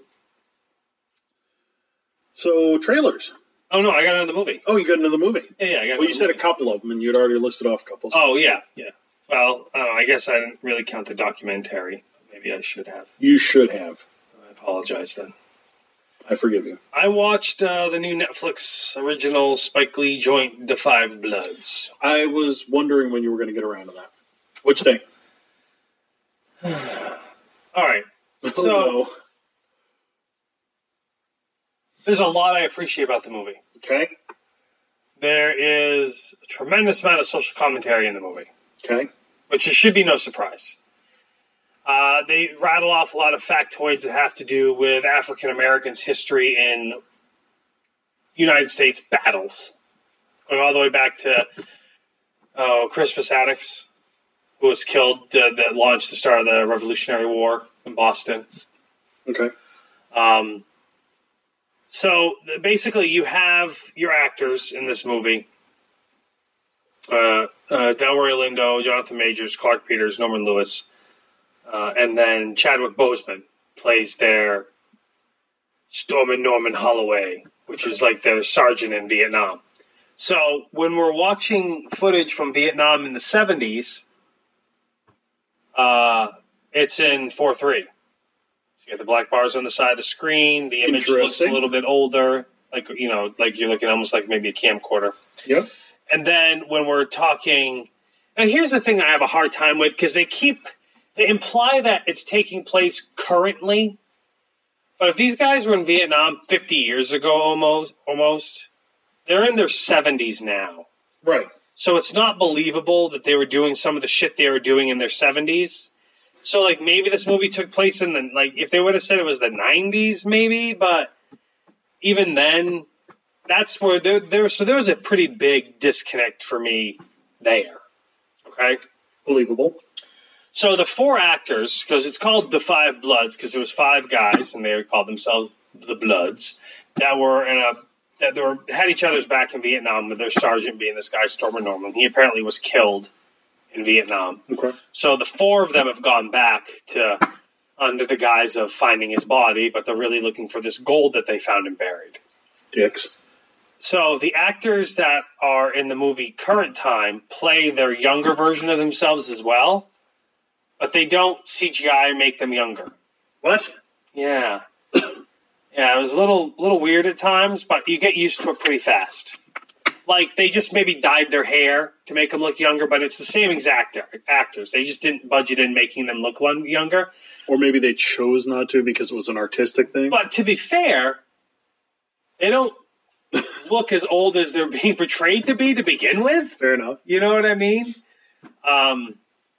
So, trailers. Oh, no, I got another movie. Oh, you got another movie? Yeah, yeah, I got Well, you said movie. a couple of them and you'd already listed off a couple. So. Oh, yeah, yeah. Well, I don't know, I guess I didn't really count the documentary. Maybe I should have. You should have. I apologize then. I forgive you. I watched uh, the new Netflix original Spike Lee joint, The Five Bloods. I was wondering when you were going to get around to that. Which thing? All right. Oh, So, no. there's a lot I appreciate about the movie. Okay. There is a tremendous amount of social commentary in the movie, Okay. which should be no surprise. Uh, they rattle off a lot of factoids that have to do with African Americans' history in United States battles, going all the way back to uh, Crispus Attucks, who was killed, uh, that launched the start of the Revolutionary War in Boston. Okay. Um, so basically, you have your actors in this movie: uh, uh, Delroy Lindo, Jonathan Majors, Clark Peters, Norman Lewis. Uh, and then Chadwick Boseman plays their Stormin' Norman Holloway, which is like their sergeant in Vietnam. So when we're watching footage from Vietnam in the seventies, uh, it's in four three. So you have the black bars on the side of the screen. The image looks a little bit older. like, you know, like you're looking almost like maybe a camcorder. Yep. And then when we're talking, and here's the thing I have a hard time with, because they keep, they imply that it's taking place currently. But if these guys were in Vietnam fifty years ago almost, almost, they're in their seventies now. Right. So it's not believable that they were doing some of the shit they were doing in their seventies. So, like, maybe this movie took place in the, like, if they would have said it was the nineties, maybe, but even then, that's where there, there, so there was a pretty big disconnect for me there. Okay? Believable. So the four actors, because it's called The Five Bloods, because there was five guys, and they called themselves the Bloods, that were in a, that they were, had each other's back in Vietnam, with their sergeant being this guy, Stormer Norman. He apparently was killed in Vietnam. Okay. So the four of them have gone back to, under the guise of finding his body, but they're really looking for this gold that they found and buried. Dicks. So the actors that are in the movie current time play their younger version of themselves as well, but they don't C G I or make them younger. What? Yeah. Yeah, it was a little little weird at times, but you get used to it pretty fast. Like, they just maybe dyed their hair to make them look younger, but it's the same exact actors. They just didn't budget in making them look younger. Or maybe they chose not to because it was an artistic thing. But to be fair, they don't look as old as they're being portrayed to be to begin with. Fair enough. You know what I mean? Um,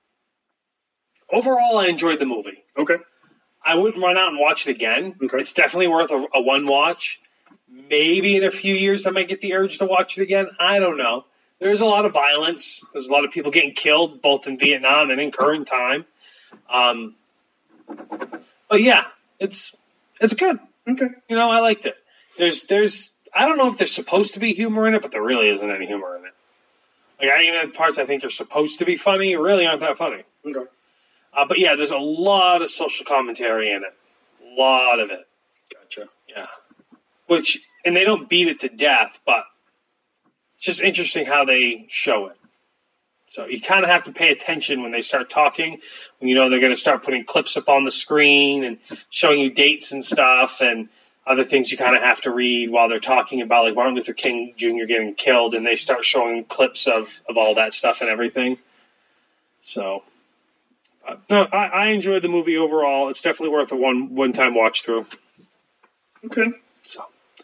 overall, I enjoyed the movie. Okay. I wouldn't run out and watch it again. Okay. It's definitely worth a, a one watch. Maybe in a few years I might get the urge to watch it again. I don't know. There's a lot of violence. There's a lot of people getting killed, both in Vietnam and in current time. Um, but yeah, it's it's good. Okay. You know, I liked it. There's there's I don't know if there's supposed to be humor in it, but there really isn't any humor in it. Like, I even the parts I think are supposed to be funny really aren't that funny. Okay. Uh, but yeah, there's a lot of social commentary in it. A lot of it. Gotcha. Yeah. Which, and they don't beat it to death, but it's just interesting how they show it. So you kind of have to pay attention when they start talking, when you know they're going to start putting clips up on the screen and showing you dates and stuff and other things you kind of have to read while they're talking about, like Martin Luther King Junior getting killed, and they start showing clips of, of all that stuff and everything. So, uh, no, I, I enjoyed the movie overall. It's definitely worth a one, one-time watch through. Okay. So,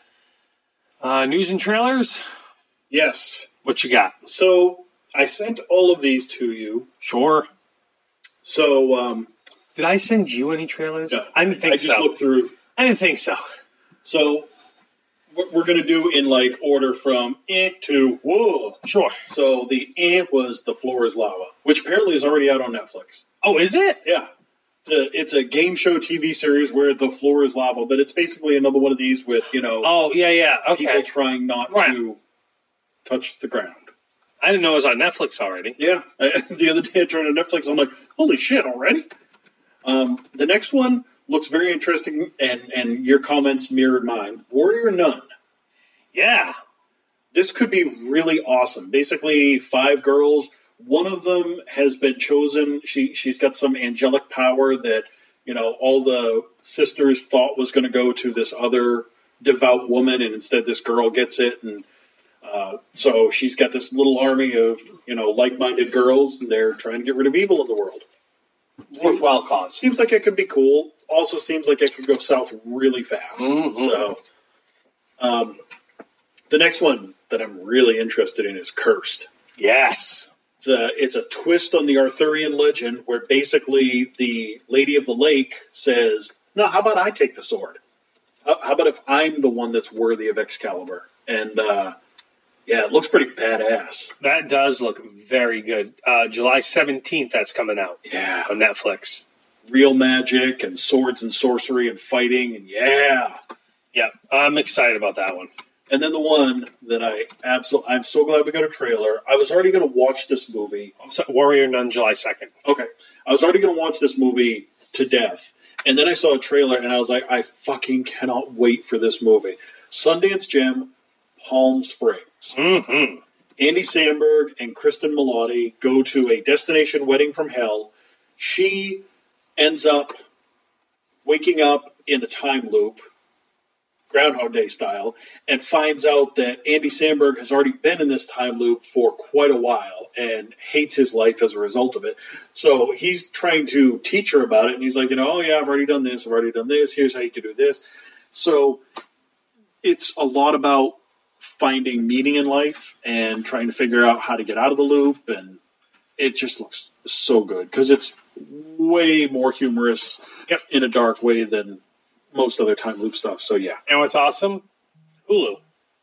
uh, news and trailers? Yes. What you got? So, I sent all of these to you. Sure. So, um... Did I send you any trailers? No. I didn't think I so. just looked through. I didn't think so. So, what we're going to do in, like, order from eh to whoa. Sure. So, the eh was The Floor is Lava, which apparently is already out on Netflix. Oh, is it? Yeah. It's a, it's a game show T V series where the floor is lava, but it's basically another one of these with, you know, Oh, yeah, yeah. Okay. people trying not Right. to touch the ground. I didn't know it was on Netflix already. Yeah. I, the other day I turned to Netflix, I'm like, holy shit, already? Um, the next one looks very interesting, and, and your comments mirrored mine. Warrior Nun. Yeah. This could be really awesome. Basically, five girls. One of them has been chosen. She, she's got some angelic power that, you know, all the sisters thought was going to go to this other devout woman, and instead this girl gets it. And uh, so she's got this little army of, you know, like-minded girls, and they're trying to get rid of evil in the world. Worthwhile cause. Seems like it could be cool. Also seems like it could go south really fast. Mm-hmm. So, um, the next one that I'm really interested in is Cursed. Yes. It's a, it's a twist on the Arthurian legend where basically the Lady of the Lake says, no, how about I take the sword? How, how about if I'm the one that's worthy of Excalibur? And, uh, yeah, it looks pretty badass. That does look very good. Uh, July seventeenth, that's coming out. Yeah. On Netflix. Real magic and swords and sorcery and fighting, and yeah. Yeah, I'm excited about that one. And then the one that I absolutely, I'm so glad we got a trailer. I was already going to watch this movie. So, Warrior Nun, July second. Okay. I was already going to watch this movie to death. And then I saw a trailer and I was like, I fucking cannot wait for this movie. Sundance Gem, Palm Springs. Mm-hmm. Andy Samberg and Kristen Milotti go to a destination wedding from hell. She ends up waking up in a time loop. Groundhog Day style, and finds out that Andy Samberg has already been in this time loop for quite a while and hates his life as a result of it. So he's trying to teach her about it, and he's like, you know, oh yeah, I've already done this, I've already done this, here's how you can do this. So it's a lot about finding meaning in life and trying to figure out how to get out of the loop, and it just looks so good because it's way more humorous yep. in a dark way than most other time loop stuff. So yeah. And what's awesome? Hulu.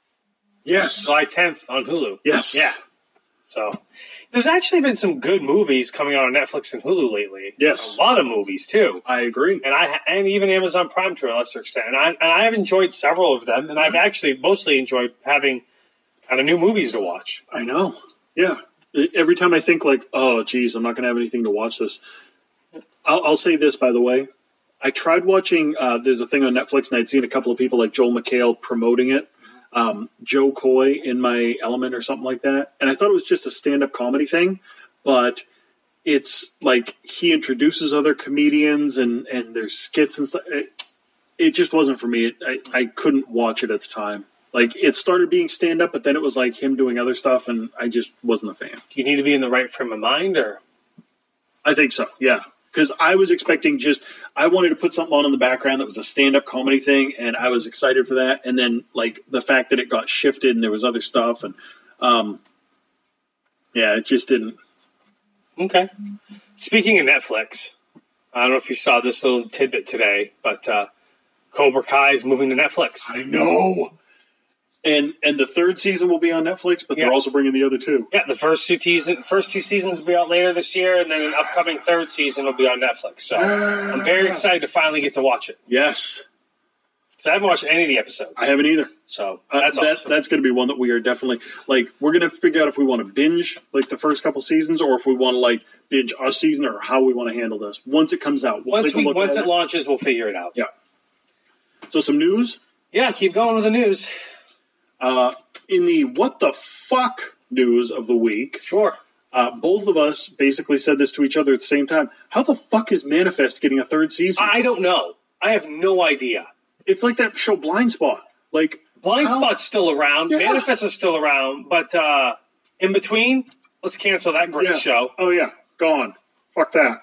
Yes. July tenth on Hulu. Yes. Yeah. So there's actually been some good movies coming out on Netflix and Hulu lately. Yes. A lot of movies too. I agree. And I and even Amazon Prime to a lesser extent. And I and I have enjoyed several of them, and I've actually mostly enjoyed having kind of new movies to watch. I know. Yeah. Every time I think like, oh geez, I'm not going to have anything to watch this. I'll, I'll say this, by the way. I tried watching, uh, there's a thing on Netflix, and I'd seen a couple of people like Joel McHale promoting it. Um, Joe Coy, In My Element or something like that. And I thought it was just a stand-up comedy thing, but it's like he introduces other comedians and, and there's skits and stuff. It, it just wasn't for me. It, I, I couldn't watch it at the time. Like, it started being stand-up, but then it was like him doing other stuff, and I just wasn't a fan. Do you need to be in the right frame of mind, or? I think so, yeah. Because I was expecting just, I wanted to put something on in the background that was a stand-up comedy thing, and I was excited for that. And then, like, the fact that it got shifted and there was other stuff, and, um, yeah, it just didn't. Okay. Speaking of Netflix, I don't know if you saw this little tidbit today, but uh, Cobra Kai is moving to Netflix. I know. And and the third season will be on Netflix, but yeah. they're also bringing the other two. Yeah, the first two season, first two seasons will be out later this year, and then an upcoming third season will be on Netflix. So uh, I'm very excited to finally get to watch it. Yes. Because I haven't watched any of the episodes. I haven't either. So uh, that's that's, awesome. That's going to be one that we are definitely, like, we're going to figure out if we want to binge, like, the first couple seasons, or if we want to, like, binge a season, or how we want to handle this. Once it comes out, we'll once take a we, look Once at it, it launches, we'll figure it out. Yeah. So some news? Yeah, keep going with the news. Uh, in the what the fuck news of the week, sure. Uh, both of us basically said this to each other at the same time. How the fuck is Manifest getting a third season? I don't know. I have no idea. It's like that show Blind Spot. Like Blind how? Spot's still around. Yeah. Manifest is still around. But uh, in between, let's cancel that great yeah. show. Oh, yeah. Gone. Fuck that.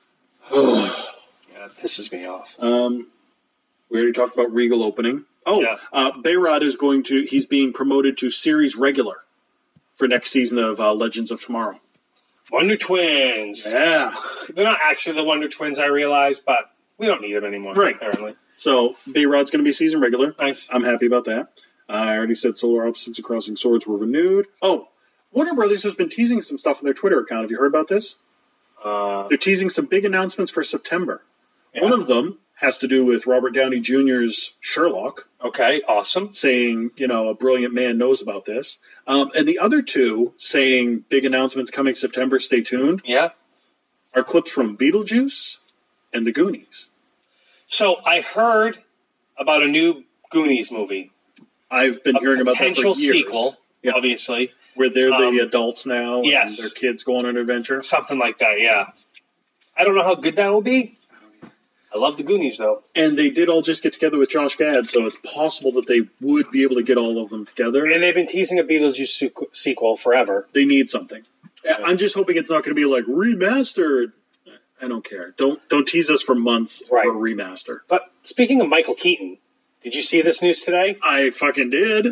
Yeah, it pisses me off. Um, we already talked about Regal opening. Oh, yeah. uh, Bayrod is going to, he's being promoted to series regular for next season of uh, Legends of Tomorrow. Wonder Twins. Yeah. They're not actually the Wonder Twins, I realize, but we don't need them anymore, right. apparently. So, Bayrod's going to be season regular. Nice. I'm happy about that. Uh, I already said Solar Opposites and Crossing Swords were renewed. Oh, Warner Brothers has been teasing some stuff on their Twitter account. Have you heard about this? Uh, They're teasing some big announcements for September. yeah. One of them has to do with Robert Downey Junior's Sherlock. Okay, awesome. Saying, you know, a brilliant man knows about this. Um, and the other two saying big announcements coming September, stay tuned, Yeah. are clips from Beetlejuice and the Goonies. So I heard about a new Goonies movie. I've been a hearing about that for years. Potential sequel, yeah. obviously. Where they're the Um, adults now yes. and their kids go on an adventure. Something like that, yeah. I don't know how good that will be. I love the Goonies, though. And they did all just get together with Josh Gad, so it's possible that they would be able to get all of them together. And they've been teasing a Beetlejuice sequ- sequel forever. They need something. Yeah. I'm just hoping it's not going to be like remastered. I don't care. Don't don't tease us for months right. for a remaster. But speaking of Michael Keaton, did you see this news today? I fucking did.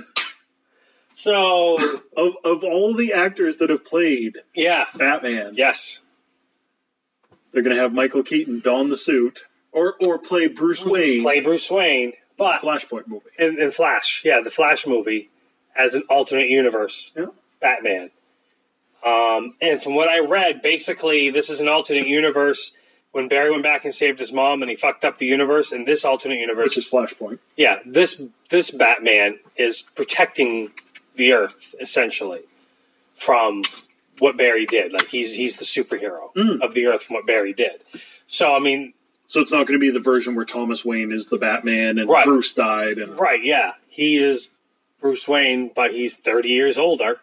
So of of all the actors that have played yeah. Batman, yes, they're going to have Michael Keaton don the suit or or play Bruce Wayne. Play Bruce Wayne, but Flashpoint movie. In, in Flash, yeah, the Flash movie as an alternate universe yeah. Batman. Um, and from what I read, basically this is an alternate universe when Barry went back and saved his mom and he fucked up the universe. And this alternate universe, which is Flashpoint. Yeah, this this Batman is protecting the Earth essentially from what Barry did. Like he's he's the superhero mm. of the Earth from what Barry did. So I mean, so it's not going to be the version where Thomas Wayne is the Batman and right. Bruce died. And right, yeah, he is Bruce Wayne, but he's thirty years older.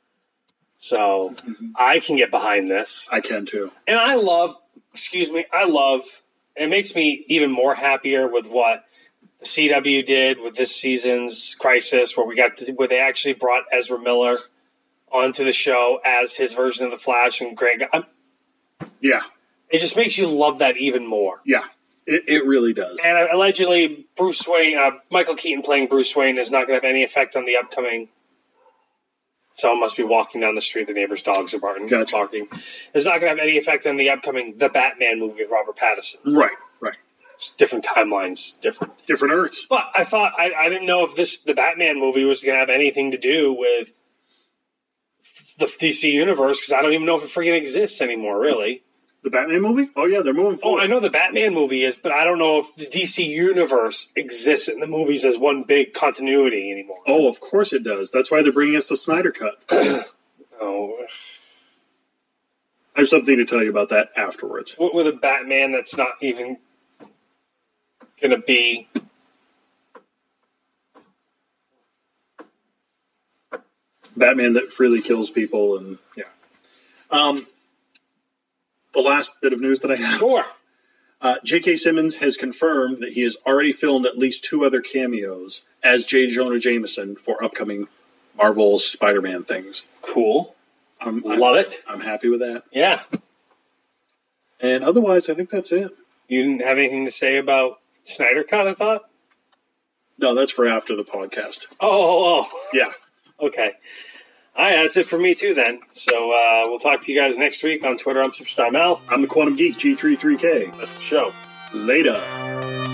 So mm-hmm. I can get behind this. I can too. And I love, excuse me, I love. It makes me even more happier with what C W did with this season's Crisis, where we got to, where they actually brought Ezra Miller onto the show as his version of the Flash, and Greg. I'm, yeah, it just makes you love that even more. Yeah, it, it really does. And allegedly, Bruce Wayne, uh, Michael Keaton playing Bruce Wayne, is not going to have any effect on the upcoming. Someone must be walking down the street. The neighbors' dogs are barking. Gotcha. barking. It's not going to have any effect on the upcoming The Batman movie with Robert Pattinson. Right, right. It's different timelines, different different Earths. But I thought I, I didn't know if this the Batman movie was going to have anything to do with the D C universe, because I don't even know if it freaking exists anymore. Really, the Batman movie? Oh yeah, they're moving forward. Oh, I know the Batman movie is, but I don't know if the D C universe exists in the movies as one big continuity anymore. Oh, of course it does. That's why they're bringing us the Snyder Cut. Oh. I have something to tell you about that afterwards. With a Batman that's not even going to be... Batman that freely kills people, and yeah. Um, the last bit of news that I have. Sure. Uh, J K. Simmons has confirmed that he has already filmed at least two other cameos as J. Jonah Jameson for upcoming Marvel Spider-Man things. Cool. I'm, Love I'm, it. I'm happy with that. Yeah. And otherwise, I think that's it. You didn't have anything to say about Snyder Cut, I thought? No, that's for after the podcast. Oh, oh, oh. Yeah. Okay. All right, that's it for me too then. So uh, we'll talk to you guys next week on Twitter. I'm Superstar Mel. I'm the Quantum Geek, G thirty-three K. That's the show. Later.